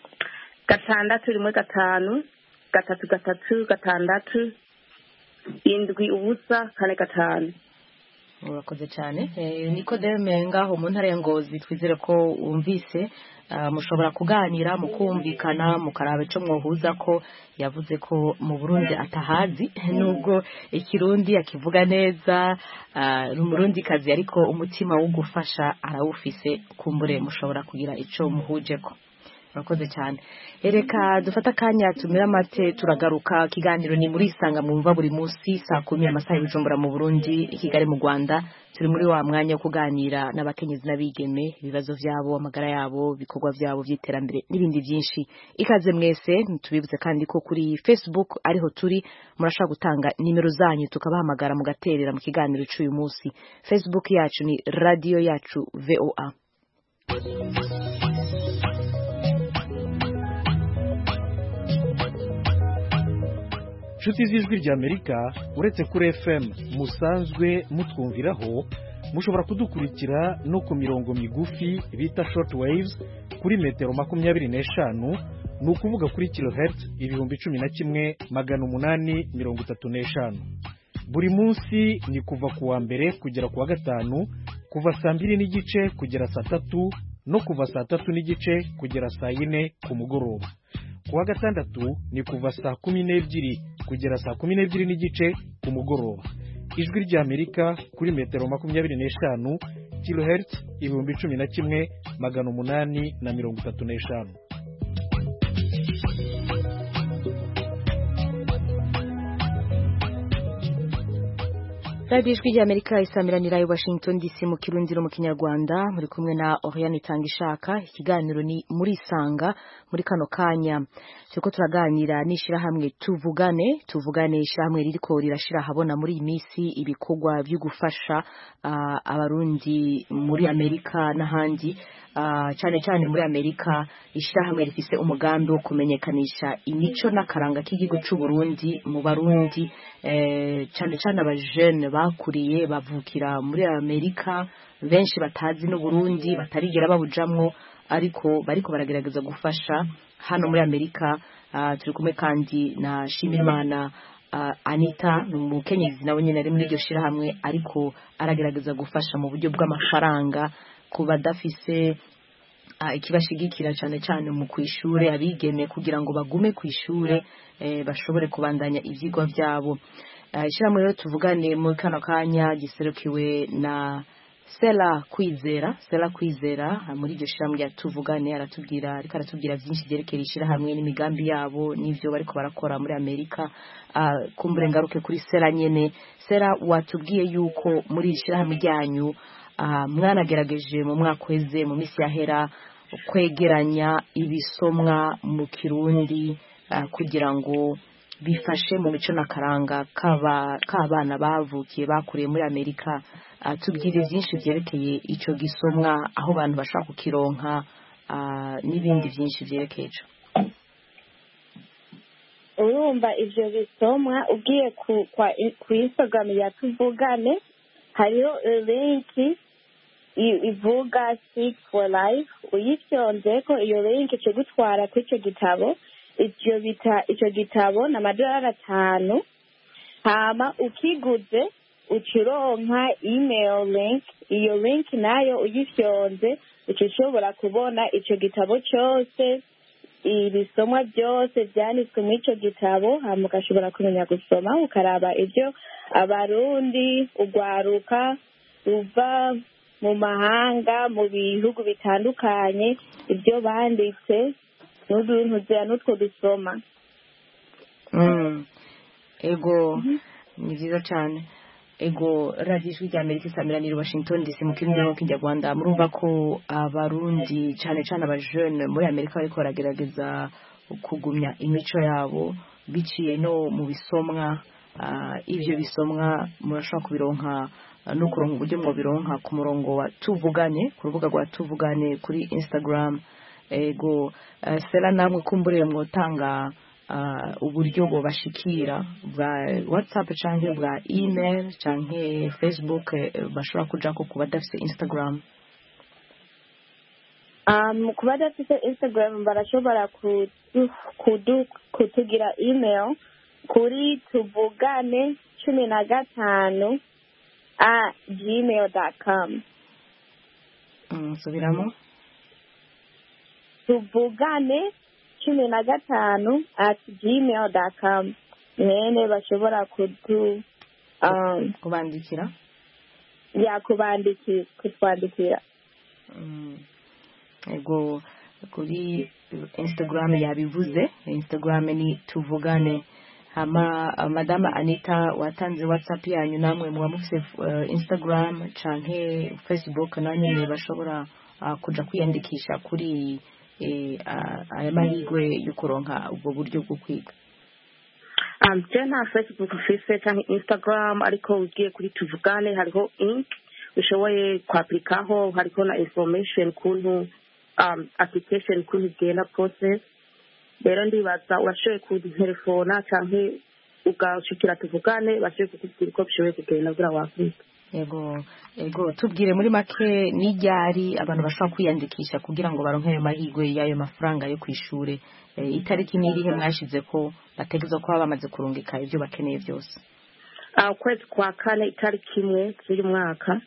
615 336 7 Urakoze cyane. Nikodeme ngaho mu ntara ya Ngozi, twizere ko wumvise, mushobora kuganira mukumvikana mukaraba icyo mwohuza, ko yavuze ko mu Burundi atahazi nubwo ikirundi akivuga neza, n'umurundi kazi, ariko umutima wo gufasha arawufise, kumbure mushobora kugira icyo muhujeko. Urakoze cyane. Reka dufata akanya tumira amate, turagaruka. Ikiganiro ni muri Isanga mwumva buri munsi saa 10 amasaha y'Ibujumbura mu Burundi, i Kigali mu Rwanda. Turi muri wa mwanya wo kuganira n'abakenyezi n'abigeme, ibibazo byabo, amagara yabo, ibikorwa byabo by'iterambere n'ibindi byinshi. Ikaze mwese. Tubibutse kandi ko kuri Facebook ariho turi, murashaka gutanga nimero zanyu tukabahamagara mugaterera mu kiganiro cy'uyu munsi. Facebook yacu ni Radio Yacu VOA. Inshuti z'Ijwi ry'Amerika, uretse kuri FM musanzwe mutwumviraho, mushobora kudukurikira no ku mirongo migufi bita short waves kuri metero 25, ni ukuvuga kuri kilohertz 11,835. Buri munsi ni kuva ku wa mbere kugera ku wa gatanu, kuva saa 2:30 kugera saa 3, no kuva saa 3:30 kugera saa 4 ku mugoroba. Kuwa gatandatu ni kuva saa 12 kugera saa 12:30 ku mugoroba. Ijwi ry'Amerika kuri metero 25 kilohertz 11,835. Radio Ijwi ry'Amerika isamiranira i Washington DC mu Kirundi no mu Kinyarwanda, muri kumwe na Oriane Itangishaka. Ikiganiro ni muri Isanga. Muri kano kanya turiko turaganira n'ishirahamwe tuvugane ishirahamwe ririko rirashira habona muri iyi misi ibikorwa byo gufasha abarundi muri Amerika n'ahandi, cyane cyane muri Amerika. Ishirahamwe rifise umugambi wo kumenyekanisha imico n'akaranga k'igihugu cy'u Burundi mu Barundi, cyane cyane abajene bakuriye bavukira muri Amerika, benshi batazi no Burundi, batarigera babujamwo, ariko bariko baragerageza gufasha hano muri Amerika. Turi kumwe kandi na Shimimana Anita, n'umukenyezi nawe nyene ari muri iryo shirahamwe, ariko aragerageza gufasha mu buryo bw'amafaranga ku badafise ikibashigikira, cyane cyane mu kwishure abigeme, kugira ngo bagume kwishure, bashobore kubandanya ivyigwa byabo. Ishirahamwe rero tuvugane muri kano kanya giserukiwe na Sela Kwizera muri iryo shirahamwe rya tuvugane, ariko aratubwira byinshi byerekeye ishirahamwe n'imigambi yabo n'ivyo bariko barakora muri Amerika. Kumbure ngaruke kuri Sela nyene. Sela, watubwiye yuko muri ishirahamwe ryanyu mwanagerageje mu mwaka weze, mu misi yahera, kwegeranya ibisomwa mu Kirundi kugira ngo bifashe mu mico n'akaranga k'abana bavukiye bakuriye muri Amerika. Tubwire byinshi byerekeye ico gisomwa, aho abantu bashaka kukironka, n'ibindi byinshi byerekeye ico. Urumva ivyo bisomwa ugiye ku Instagram ya tuvugane, hariho linki ivuga Speak for Life. Uyifyonzeko iyo link cyo gutwara kuri ico gitabo. Ico gitabo na $5. hama ukiguze ucironka email link, iyo link nayo uyifyonze uca ushobora kubona ico gitabo cyose, ibisomwa byose byanditswe muri ico gitabo, hama ugashobora kumenya gusoma ukaraba ibyo abarundi urwaruka ruva mu mahanga mu bihugu bitandukanye ibyo banditse n'utwo dusoma. Ego ni byiza cyane. Ego radiyo ijwi rya Amerika isamiraniye Washington DC mu kirundi no kinyarwanda. Murumva ko abarundi cyane cyane abajene muri Amerika bariko baragerageza kugumya imico yabo biciye no mu bisomwa. Ivyo bisomwa murashobora kubironka no kuronka uburyo mwo bironka ku murongo wa Tuvugane, ku rubuga rwa Tuvugane kuri Instagram. Ego sera namwe kumbure mwotanga uburyo bwo bashikira bwa WhatsApp canke bwa email canke Facebook bashobora kujako kuba dafise Instagram. Kuba dafise Instagram barashobora kutugira email kuri tuvugane 15@gmail.com. Subiramo. Tuvugane 15@gmail.com. Nene bashobora kubandikira. Kutwandikira. Ego kuri Instagram yabivuze. Instagram ni Tuvugane. Hama Madama Anita watanze WhatsApp yanyu namwe muba mufise Instagram canke Facebook nanyu bashobora kuja kwiyandikisha kuri aya mahigwe yo kuronka ubwo buryo bwo kwiga. Je nta Facebook mfise canke Instagram, ariko ugiye kuri Tuvugane hariho link ushoboye kwaplikaho, hariko na information kuntu application kuntu igenda process. Rero ndibaza urashoboye kutelefona canke ugashikira Tuvugane bashoboye kukubwira uko bishoboye kugenda kugira wakwika. Ego tubwire muri make n'iryari abantu bashobora kwiyandikisha kugira ngo baronke ayo mahigwe y'ayo mafaranga yo kwishure. Itariki n'irihe mwashize ko bategeza ko bamaze kurungika ivyo bakeneye byose? Kwezi kwa kane itariki 1 z'uyu mwaka.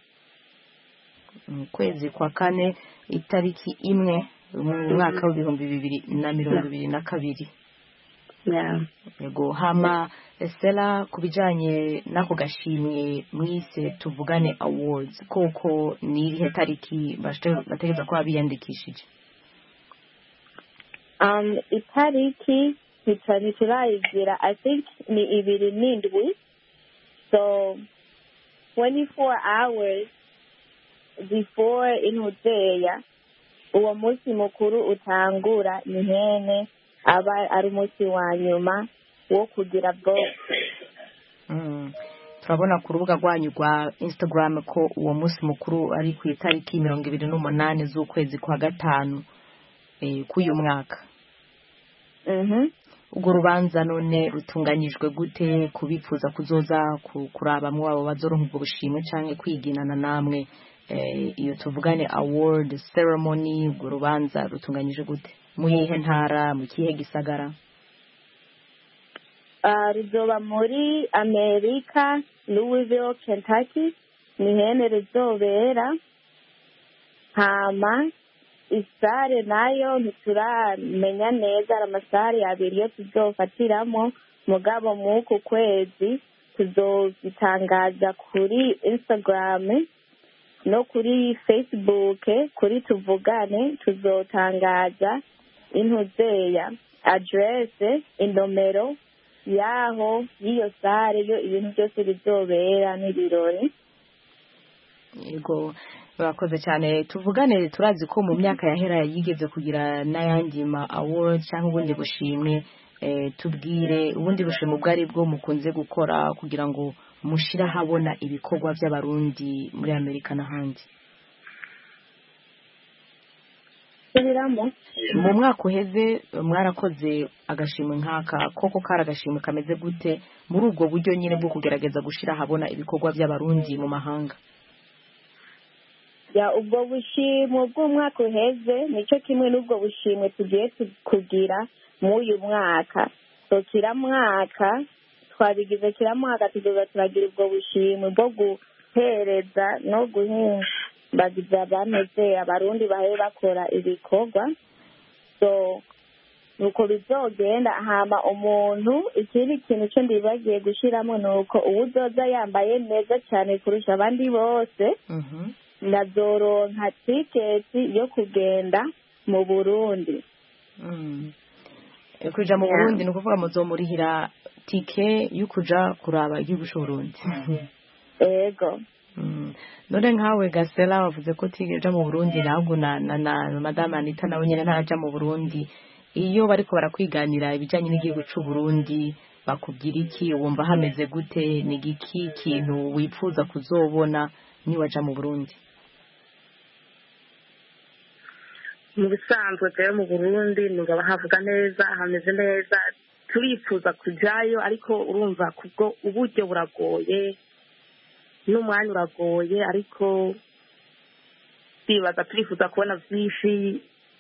Kwezi kwa kane itariki 1 mu mwaka wa 2022. Ego hama Estela kubijanye nako gashimwe mwise Tuvugane Awards koko ni irihe tariki bategeza ko abiyandikishije? Itariki turayigira I think ni 27, so 24 hours before Inuzeya uwo munsi mukuru utangura ni hene aba ari umunsi wa nyuma wo kugira vote. Turabona ku rubuga rwanyu rwa Instagram ko uwo munsi mukuru ari ku itariki 28 z'ukwezi kwa gatanu k'uyu mwaka. Ubwo rubanza none rutunganyijwe gute kubifuza kuzoza kuraba mu wabo bazoronka ubwo bushimwe canke kwiginana namwe? Iyo Tuvugane Award ceremony ubwo rubanza rutunganyije gute? Mu yihe ntara, mu kihe gisagara? Ruzoba muri Amerika, Louisville, Kentucky, ni hene rizobera. Hama isare nayo ntituramenya neza, amasare abiri yo tuzofatiramo, mugabo muku kwezi tuzobitangaza kuri Instagram no kuri Facebook. Kuri Tuvugane tuzotangaza Inuzeya address, inomero yaho iyo sare yo ibintu byose bizobera n'ibirori. Yego bakoze cyane. Tuvugane turazi ko mu myaka yahera yigeze kugira n'ayandi ma award cyangwa ubundi bushimwe. Tubwire ubundi bushimwe bwari bwo mukunze gukora kugira ngo mushira habona ibikorwa by'abarundi muri Amerika n'ahandi. Mu mwaka uheze mwarakoze agashimwe nk'aka, koko kari agashimwe kameze gute muri ubwo buryo nyine bwo kugerageza gushira habona ibikorwa by'abarundi mu mahanga? Ubwo bushimwe bw'umwaka uheze nicyo kimwe n'ubwo bushimwe tugiye kugira muri uyu mwaka. So kira mwaka twabigize kiramwaka tuzoza turagira ubwo bushimwe bwo guhereza no guhimbagiza abanezeye abarundi bahe bakora ibikorwa. So nuko bizogenda. Hama umuntu ikindi kintu cyo ndibagiye gushiramo nuko uwuzoza yambaye neza cyane kurusha abandi bose ndazoronka tiketi yo kugenda mu Burundi. Kuja mu Burundi ni ukuvuga muzomurihira tike yo kuja kuraba igihugu cy'u Burundi. Ego. None nkawe Gasela wavuze ko tigera mu Burundi ntabwo na Madame Anita nawe nyene ntaja mu Burundi. Iyo bariko barakwiganira ibijanye n'igihugu cy'u Burundi bakubwira iki, wumva hameze gute, ni giki kintu wifuza kuzobona ni waja mu Burundi? Mu bisanzwe rero mu Burundi nubwo bahavuga neza hameze neza, turifuza kujayo ariko urumva kubwo uburyo buragoye n'umwanya uragoye, ariko bibaza turifuza kubona byinshi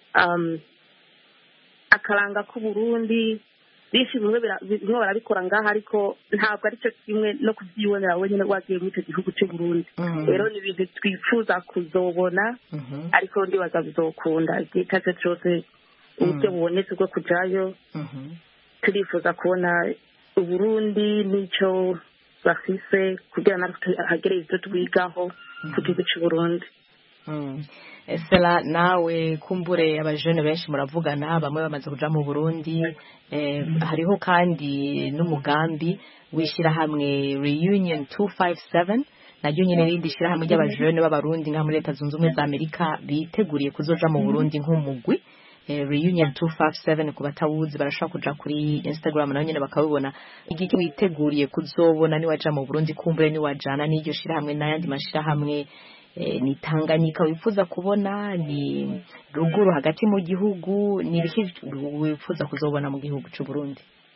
akaranga k'Uburundi byinshi bimwe barabikora ngaha, ariko ntabwo ari cyo kimwe no kubyibonera wenyine wagiye muri icyo gihugu cy'u Burundi. Rero ni ibintu twifuza kuzobona, ariko ndibaza bizokunda igihe cyose cyose uburyo bubonetse bwo kujayo. Turifuza kubona Uburundi n'icyo bafise kugira natwe hagere ibyo twigaho ku gihugu cy'u Burundi. Sela nawe kumbure abajene benshi muravugana, bamwe bamaze kuja mu Burundi, hariho kandi n'umugambi wishira hamwe Reunion 257 naryo nyene rindi shira hamwe ry'abajene b'abarundi nka muri Leta Zunze Ubumwe za Amerika biteguriye kuzoja mu Burundi nk'umugwi. Reunion 257 ku batawuzi barashaka kuja kuri Instagram nayo nyene bakabibona. Igiki witeguriye kuzobona ni waja mu Burundi, kumbure ni wajana n'iryo shira hamwe n'ayandi mashira hamwe ni Tanganyika wifuza kubona, ni ruguru hagati mu gihugu, ni ibiki wifuza kuzobona mu gihugu cy'u Burundi?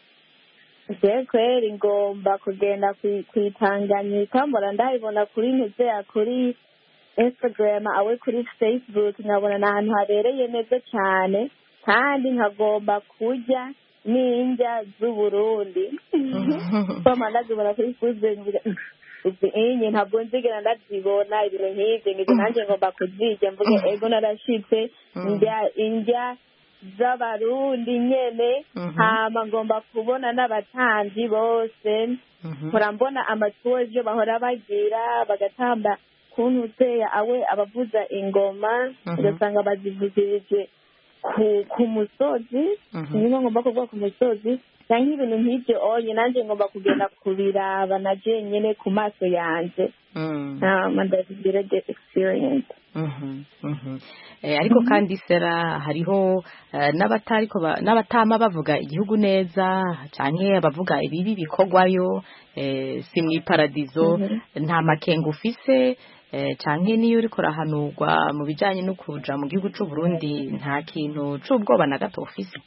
Kweri ngomba kugenda kwitanganyika, mbona ndabibona kuri ntuzeya kuri Instagram awe kuri Facebook, nkabona n'ahantu habereye neza cyane, kandi nkagomba kujya n'indya z'Uburundi. Koma ndazibona kuri Facebook inye ntabwo nzigera ndazibona ibintu nk'ibyo, ngize nanjye ngomba kuzirya mvuge ego narashitse indya z'abarundi nyene. Hama ngomba kubona n'abatanzi bose, nkora mbona amatuwe ibyo bahora bagira bagatamba kuntuzeya awe abavuza ingoma ugasanga bazivugirije ku musozi. Niyo ngomba kuvuga ku musozi cyangwa ibintu nk'ibyo onye nanjye ngomba kugenda kubiraba na jenyine ku maso yanjye. Ndabigira experience. Ariko kandi Sera hariho n'abatama bavuga igihugu neza cyane bavuga ibibi bikogwayo, si mu paradizo, nta makenga ufise cyane niyo uriko rahanurwa mu bijanye no kuja mu gihugu cy'u Burundi, nta kintu c'ubwoba na gato ufise?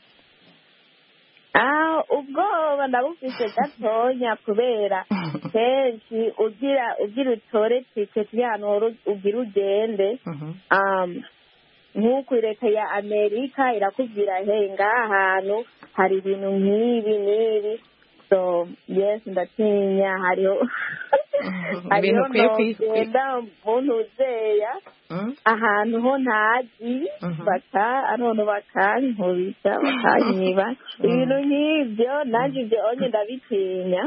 Ubwoba ndabufise gatonya, kubera kenshi ugira utore tiketi y'ahantu ugira ugende, nk'uko leta ya Amerika irakubwira he ngaha hantu hari ibintu nk'ibi n'ibi. So yes, ndatinya hariho nogenda muntu uzeya ahantu ho ntazi abantu bakankubita bakanyiba ibintu nk'ibyo, nanjye ibyo onye ndabitinya.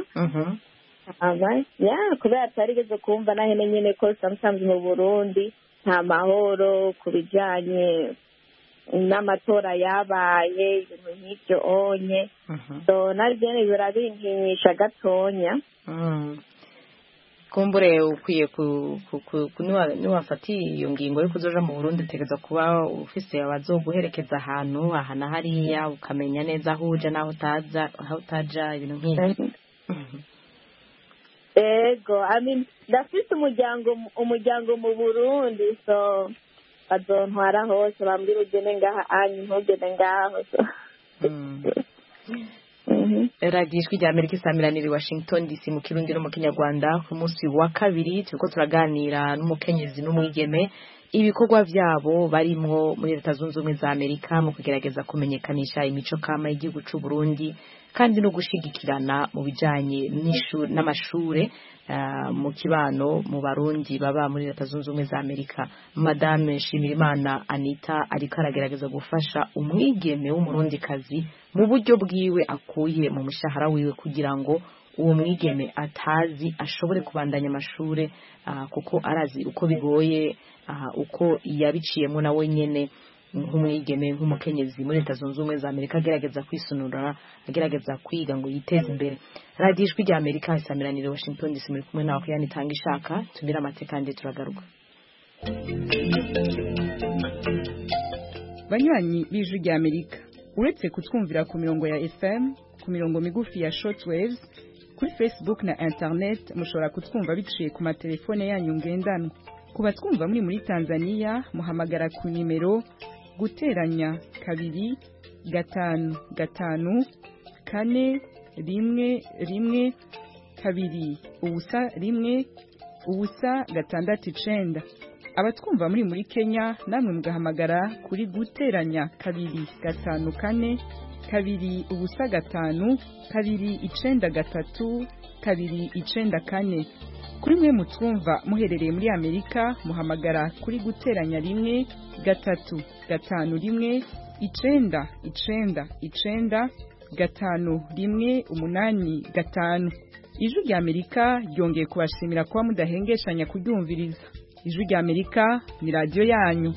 Kubera atarigeze kumva nahene nyene ko sometimes mu Burundi nta mahoro ku bijanye n'amatora yabaye, ibintu nk'ibyo onye. So naryo birabinkinyisha gatonya. Kumbure ukwiye niwafatiye iyo ngingo yo kuzoja mu Burundi utegereza kuba ufise abazoguherekeza ahantu aha na hariya, ukamenya neza aho uja n'aho utaja, ibintu nk'ibyo. Ego, ndafite umuryango mu Burundi, so bazontwara hose bambwira ugende ngaha anyu ntugende ngaho. Radio Ijwi rya Amerika isamiranira i Washington DC mu Kirundi no mu Kinyarwanda. Ku munsi wa kabiri turiko turaganira n'umukenyezi n'umwigeme ibikorwa byabo barimwo muri Leta Zunze Ubumwe za Amerika mu kugerageza kumenyekanisha imico kama y'igihugu cy'u Burundi kandi no gushigikirana mu bijanye n'amashure mu kibano mu Barundi baba muri Leta Zunze Ubumwe za Amerika. Madame Nshimirimana Anita ariko aragerageza gufasha umwigeme w'umurundikazi mu buryo bwiwe akuye mu mushahara wiwe kugira ngo uwo mwigeme atazi ashobore kubandanya amashure kuko arazi uko bigoye uko yabiciyemo nawe nyene nk'umwigeme nk'umukenyezi muri Leta Zunze Ubumwe za Amerika agerageza kwisunura agerageza kwiga ngo yiteze imbere. Radio Ijwi rya Amerika isamiranire Washington DC muri kumwe nawe yani tanga ishaka tumira amateka kandi turagaruka. Banywanyi b'Ijwi rya Amerika uretse kutwumvira ku mirongo ya FM ku mirongo migufi ya shortwaves kuri Facebook na internet mushobora kutwumva biciye ku matelefone yanyu ngendanwa. Kuba twumva muri Tanzania muhamagara ku nimero guteranya 2 5 5 4 1 1 2 ubusa 1 ubusa 6 abatwumva muri Kenya namwe mugahamagara kuri guteranya 2 5 4 2 ubusa 5 2 9 3 2 9 4. Kuri mwe mutwumva muherereye muri Amerika muhamagara kuri guteranya 1 3 5 1 9 9 9 5 1 8 5. Ijwi rya Amerika ryongeye kubashimira kuba mudahengeshanya kuryumviriza. Ijwi rya Amerika ni radio yanyu.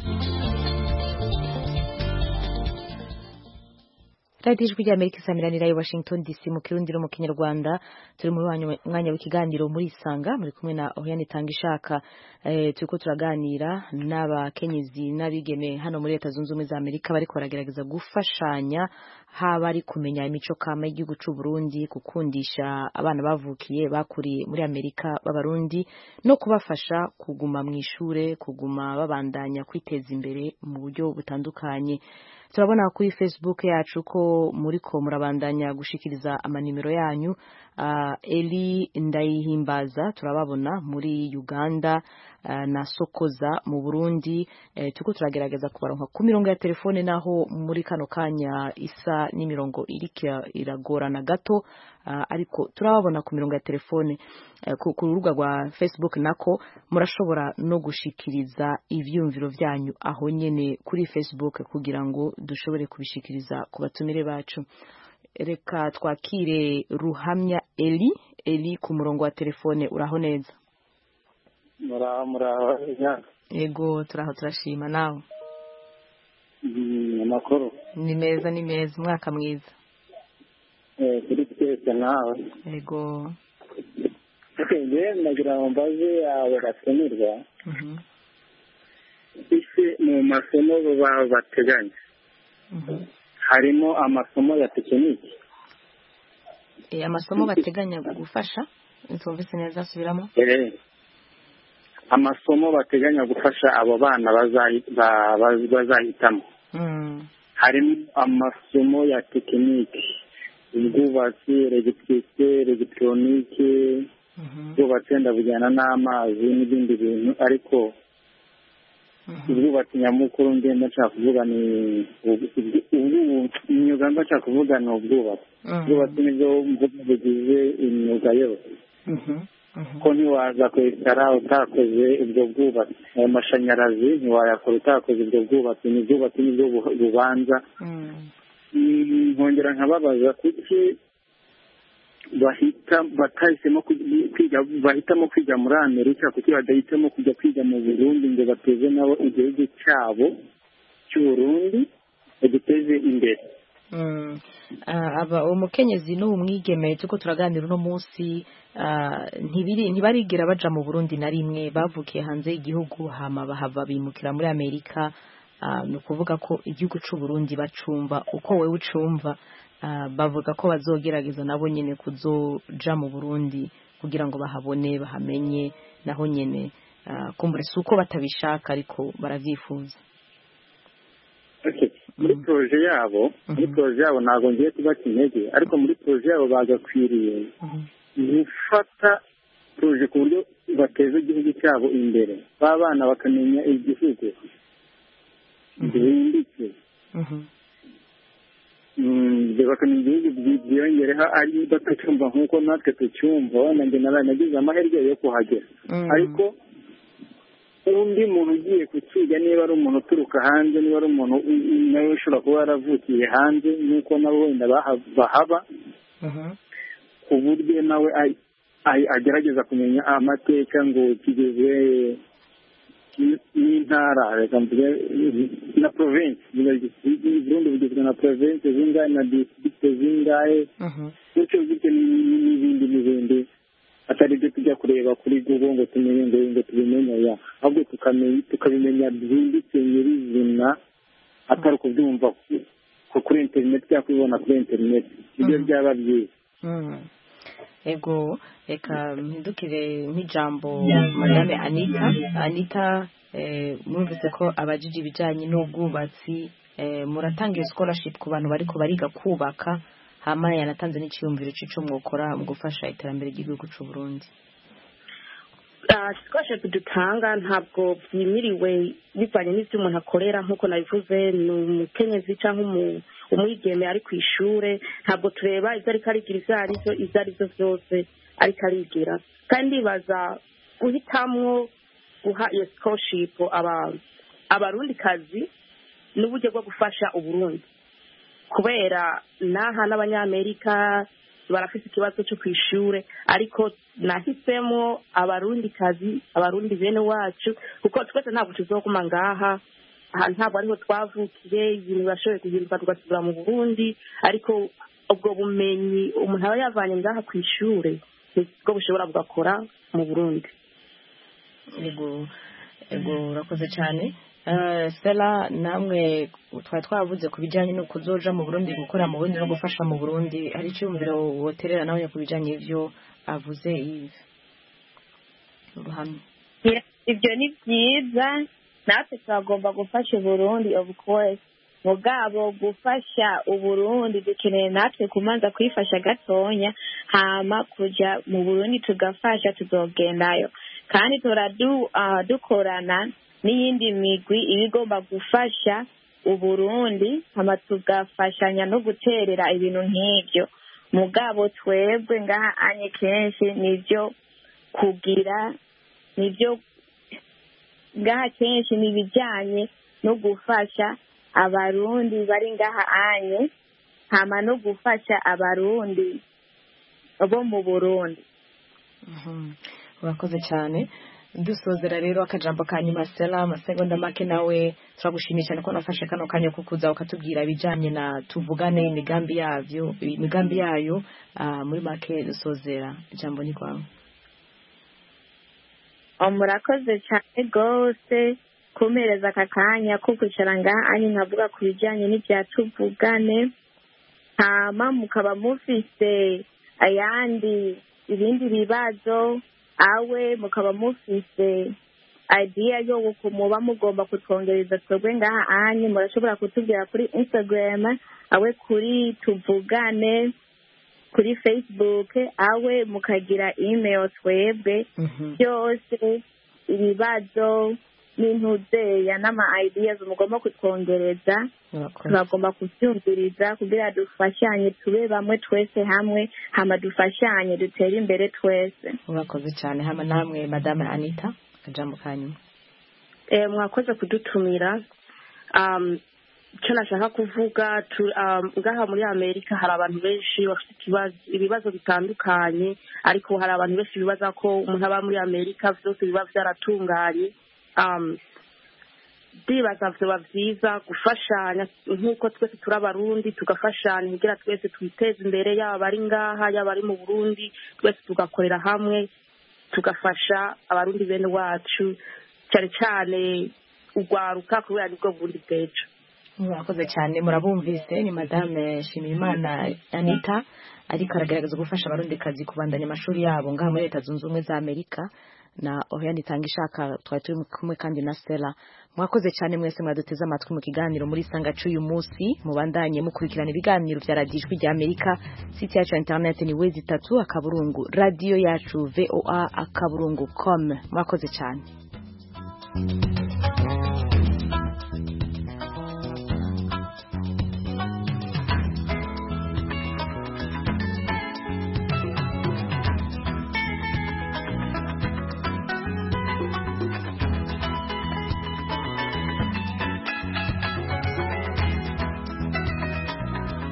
Radio Ijwi rya Amerika isamiranira i Washington DC mu Kirundi no mu Kinyarwanda. Turi mu mwanya w'ikiganiro muri Isanga muri kumwe na Oriane Tangishaka. Turiko turaganira n'abakenyezi n'abigeme hano muri Leta Zunze Ubumwe za Amerika bariko baragerageza gufashanya haba ari kumenya imico kama y'igihugu cy'u Burundi, gukundisha abana bavukiye bakuriye muri Amerika b'Abarundi no kubafasha kuguma mu ishure, kuguma babandanya kwiteza imbere mu buryo butandukanye. Turabona kuri Facebook yacu ko muriko murabandanya gushikiriza amanimero yanyu. Eli Ndayihimbaza turababona muri Uganda na Sokoza mu Burundi. Tuko turagerageza kubaronka ku mirongo ya telefone naho muri kano kanya isa n'imirongo iragorana gato, ariko turababona ku mirongo ya telefone. Ku rubuga rwa Facebook nako murashobora no gushikiriza ivyumviro vyanyu aho nyene kuri Facebook kugira ngo dushobore kubishikiriza ku batumire bacu. Reka twakire Ruhamya Eli ku murongo wa telefone. Uraho neza? Muraho Ego turaho turashima nawe. Makuru Ni meza umwaka mwiza. Kuri twese nawe. Ego. Nge nagira ngo mbaze abo batumirwa ese mu masomo baba bateganya harimo amasomo ya tekiniki? Amasomo bateganya gufasha ntumvise neza subiramo. Amasomo bateganya gufasha abo bana bazahitamo harimo amasomo ya tekiniki, ubwubatsi, elegitoronike, ubwubatsi ndabujyana n'amazi n'ibindi bintu, ariko ubwubatsi nyamukuru ngenda nshaka kuvuga ni imyuga nshaka kuvuga ni ubwubatsi. Ubwubatsi nibyo mvuga bigize imyuga yose. Ko ntiwaza kwicara utakoze ubwo bwubatsi. Ayo mashanyarazi ntiwayakora utakoze ubwo bwubatsi. Ni ubwubatsi nibyo bubanza. Nkongera nkababaza kuki bahitamo kwiga muri Amerika, kuki badahitamo kujya kwiga mu Burundi ngo bateze nabo igihugu cyabo cy'u Burundi bagiteze imbere. Umukenyezi n'umwigeme tuko turaganira uno munsi ntibarigira baja mu Burundi na rimwe, bavukiye hanze y'igihugu hama bahava bimukira muri Amerika. Ni ukuvuga ko igihugu cy'u Burundi bacumva uko wewe ucumva. Bavuga ko bazogerageza nabo nyene kuzoja mu Burundi kugira ngo bahabone bahamenye naho nyene, kumbure suko batabishaka ariko baravyifuza. Muri projet yabo ntabwo ngiye kubaca intege, ariko muri projet yabo bagakwiriye gufata projet ku buryo bateza igihugu cyabo imbere, ba bana bakamenya igihugu gihimbitse, bakamenya igihugu byiyongereho ari batacyumva nk'uko natwe tucyumva. wenda njye nagize amahirwe yo kuhagera, ariko undi muntu ugiye kukiga, niba ari umuntu uturuka hanze, niba ari umuntu nawe ushobora kuba yaravukiye hanze nk'uko nabo wenda bahaba, ku buryo nawe agerageza kumenya amateka ngo kigeze n'intara, reka mvuge na province. Burundi bugizwe na province zingahe na district zingahe, bityo n'ibindi atari ibyo tujya kureba kuri Google ngo tumenye ngo tubimenye, ahubwo tukabimenya byimbitse nyirizina, atari ukubyumva kuri internet cyangwa kubibona kuri internet. Ibyo byaba byiza. Ego, reka mpindukire nk'ijambo Madame Anita. Mwumvise ko abajije ibijyanye n'ubwubatsi, muratangira scholarship ku bantu bariko bariga kubaka, hama yanatanze n'ikiyumviro cy'ico mwokora mu gufasha iterambere ry'igihugu cy'u Burundi. Scholarship dutanga ntabwo byimiriwe bivanye n'ibyo umuntu akorera, nk'uko nabivuze, ni umukenyezi cyangwa umwigeme ari ku ishure, ntabwo tureba ibyo ariko arigira ibyo ari byo byose ariko arigira. kandi baza guhitamwo guha iyo scholarship abarundi kazi n'uburyo bwo gufasha Uburundi, kubera naha n'abanyamerika barafite ikibazo cyo kwishure, ariko nahisemo abarundi kazi, abarundi bene wacu, kuko twese ntabwo tuzokuma ngaha, ntabwo ariho twavukiye, ibintu bashoboye guhinduka tugasubira mu Burundi, ariko ubwo bumenyi umuntu aba yavanye ngaha ku ishure nibwo bushobora bugakora mu Burundi. Ego urakoze cyane. Stella, namwe twavuze ku bijyanye no kuzoja mu Burundi, gukora mu Burundi no gufasha mu Burundi, hari icyumviro woterera nawe ku bijyanye n'ibyo avuze ubuhamya? Ibyo ni byiza, natwe twagomba gufasha Burundi of course, mugabo gufasha Uburundi dukeneye natwe kumanza kwifasha gatonya, hama kuja mu Burundi tugafasha, tuzogendayo kandi dukorana n'iyindi migwi ibigomba gufasha Uburundi, hama tugafashanya no guterera ibintu nk'ibyo. Mugabo twebwe ngaha anye kenshi nibyo kugira, nibyo ngaha kenshi nibijyanye no gufasha abarundi bari ngaha anye, hama no gufasha abarundi bo mu Burundi. Urakoze cyane. Dusozera rero akajambo ka nyuma, Stella, amasegonda make, nawe turagushimiye cyane ko nafashe kano kanya ko kuza ukatubwira ibijyanye na tuvugane imigambi yayo. Muri make dusozera, ijambo ni kwawe. Murakoze cyane rwose kumereza aka kanya ko kwicara ngaha anye nkavuga ku bijyanye n'ibya tuvugane, hama mukaba mufise ibindi bibazo, awe mukaba mufise idea yo muba mugomba kutwongereza twebwe ngaha anye, murashobora kutubwira kuri Instagram, awe kuri tuvugane, kuri Facebook, awe mukagira email twebwe. Byose ibibazo n'intuzeya n'ama ideas mugomba kutwongereza, turagomba kubyumviriza kugira dufashanye, tube bamwe twese hamwe, hama dufashanye dutere imbere twese. Urakoze cyane. Hama namwe Madame Anita, akajambo kanyu. Mwakoze kudutumira. Icyo nashaka kuvuga, ngaha muri Amerika hari abantu benshi bafite ibibazo bitandukanye, ariko hari abantu benshi bibaza ko umuntu aba muri Amerika byose biba byaratunganye. Ndibaza vyoba vyiza gufashanya nk'uko twese turi Abarundi, tugafashanya kugira twese twiteze imbere, yaba bari ngaha yaba bari mu Burundi, twese tugakorera hamwe tugafasha abarundi bene wacu, cyane cyane ugwaruka, kubera nibwo Burundi bwejo. Murakoze cyane. Murabumvise, ni Madame Shimimana Anita ariko aragerageza gufasha abarundi kazi kubandanya amashuri yabo ngaha muri Leta Zunze Ubumwe za Amerika. na Oriane Itangishaka twari turi kumwe kandi na Stella. Mwakoze cyane mwese mwaduteze amatwi mu kiganiro muri sanga cy'uyu munsi. Mubandanye mukurikirana ibiganiro vya Radio Ijwi rya Amerika. Site yacu ya internet ni wezi3 akaburungu radio yacu voa akaburungu.com. Mwakoze cyane.